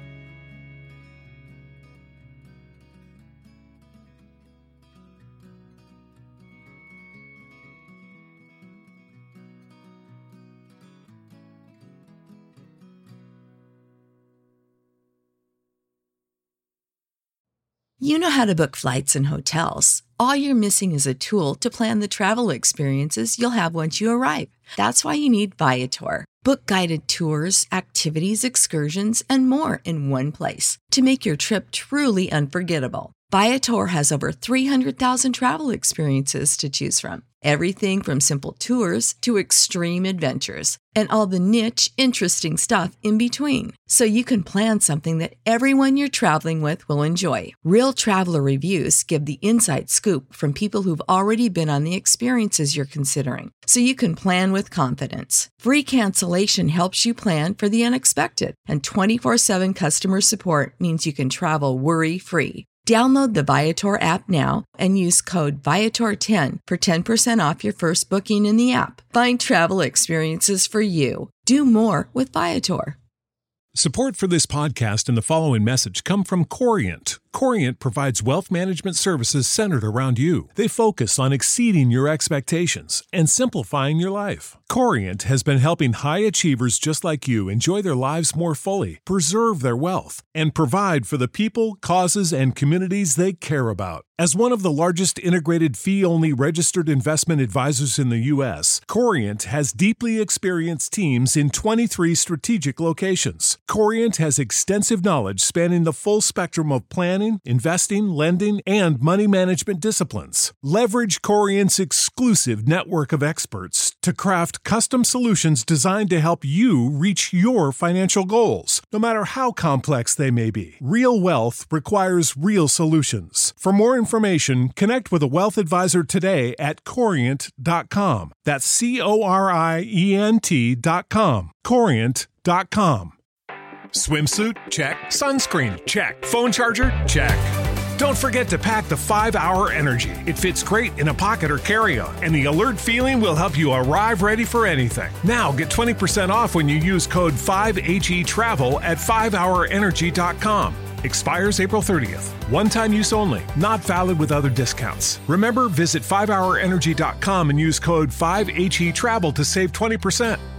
You know how to book flights and hotels. All you're missing is a tool to plan the travel experiences you'll have once you arrive. That's why you need Viator. Book guided tours, activities, excursions, and more in one place to make your trip truly unforgettable. Viator has over 300,000 travel experiences to choose from. Everything from simple tours to extreme adventures and all the niche, interesting stuff in between. So you can plan something that everyone you're traveling with will enjoy. Real traveler reviews give the inside scoop from people who've already been on the experiences you're considering. So you can plan with confidence. Free cancellation helps you plan for the unexpected. And 24/7 customer support means you can travel worry-free. Download the Viator app now and use code Viator10 for 10% off your first booking in the app. Find travel experiences for you. Do more with Viator.
Support for this podcast and the following message come from Corient. Corient provides wealth management services centered around you. They focus on exceeding your expectations and simplifying your life. Corient has been helping high achievers just like you enjoy their lives more fully, preserve their wealth, and provide for the people, causes, and communities they care about. As one of the largest integrated fee-only registered investment advisors in the U.S., Corient has deeply experienced teams in 23 strategic locations. Corient has extensive knowledge spanning the full spectrum of planning, investing, lending, and money management disciplines. Leverage Corient's exclusive network of experts to craft custom solutions designed to help you reach your financial goals, no matter how complex they may be. Real wealth requires real solutions. For more information, connect with a wealth advisor today at Corient.com. That's Corient.com. Corient.com. Swimsuit? Check. Sunscreen? Check. Phone charger? Check. Don't forget to pack the 5-Hour Energy. It fits great in a pocket or carry-on, and the alert feeling will help you arrive ready for anything. Now get 20% off when you use code 5HETRAVEL at 5hourenergy.com. Expires April 30th. One-time use only. Not valid with other discounts. Remember, visit 5hourenergy.com and use code 5HETRAVEL to save 20%.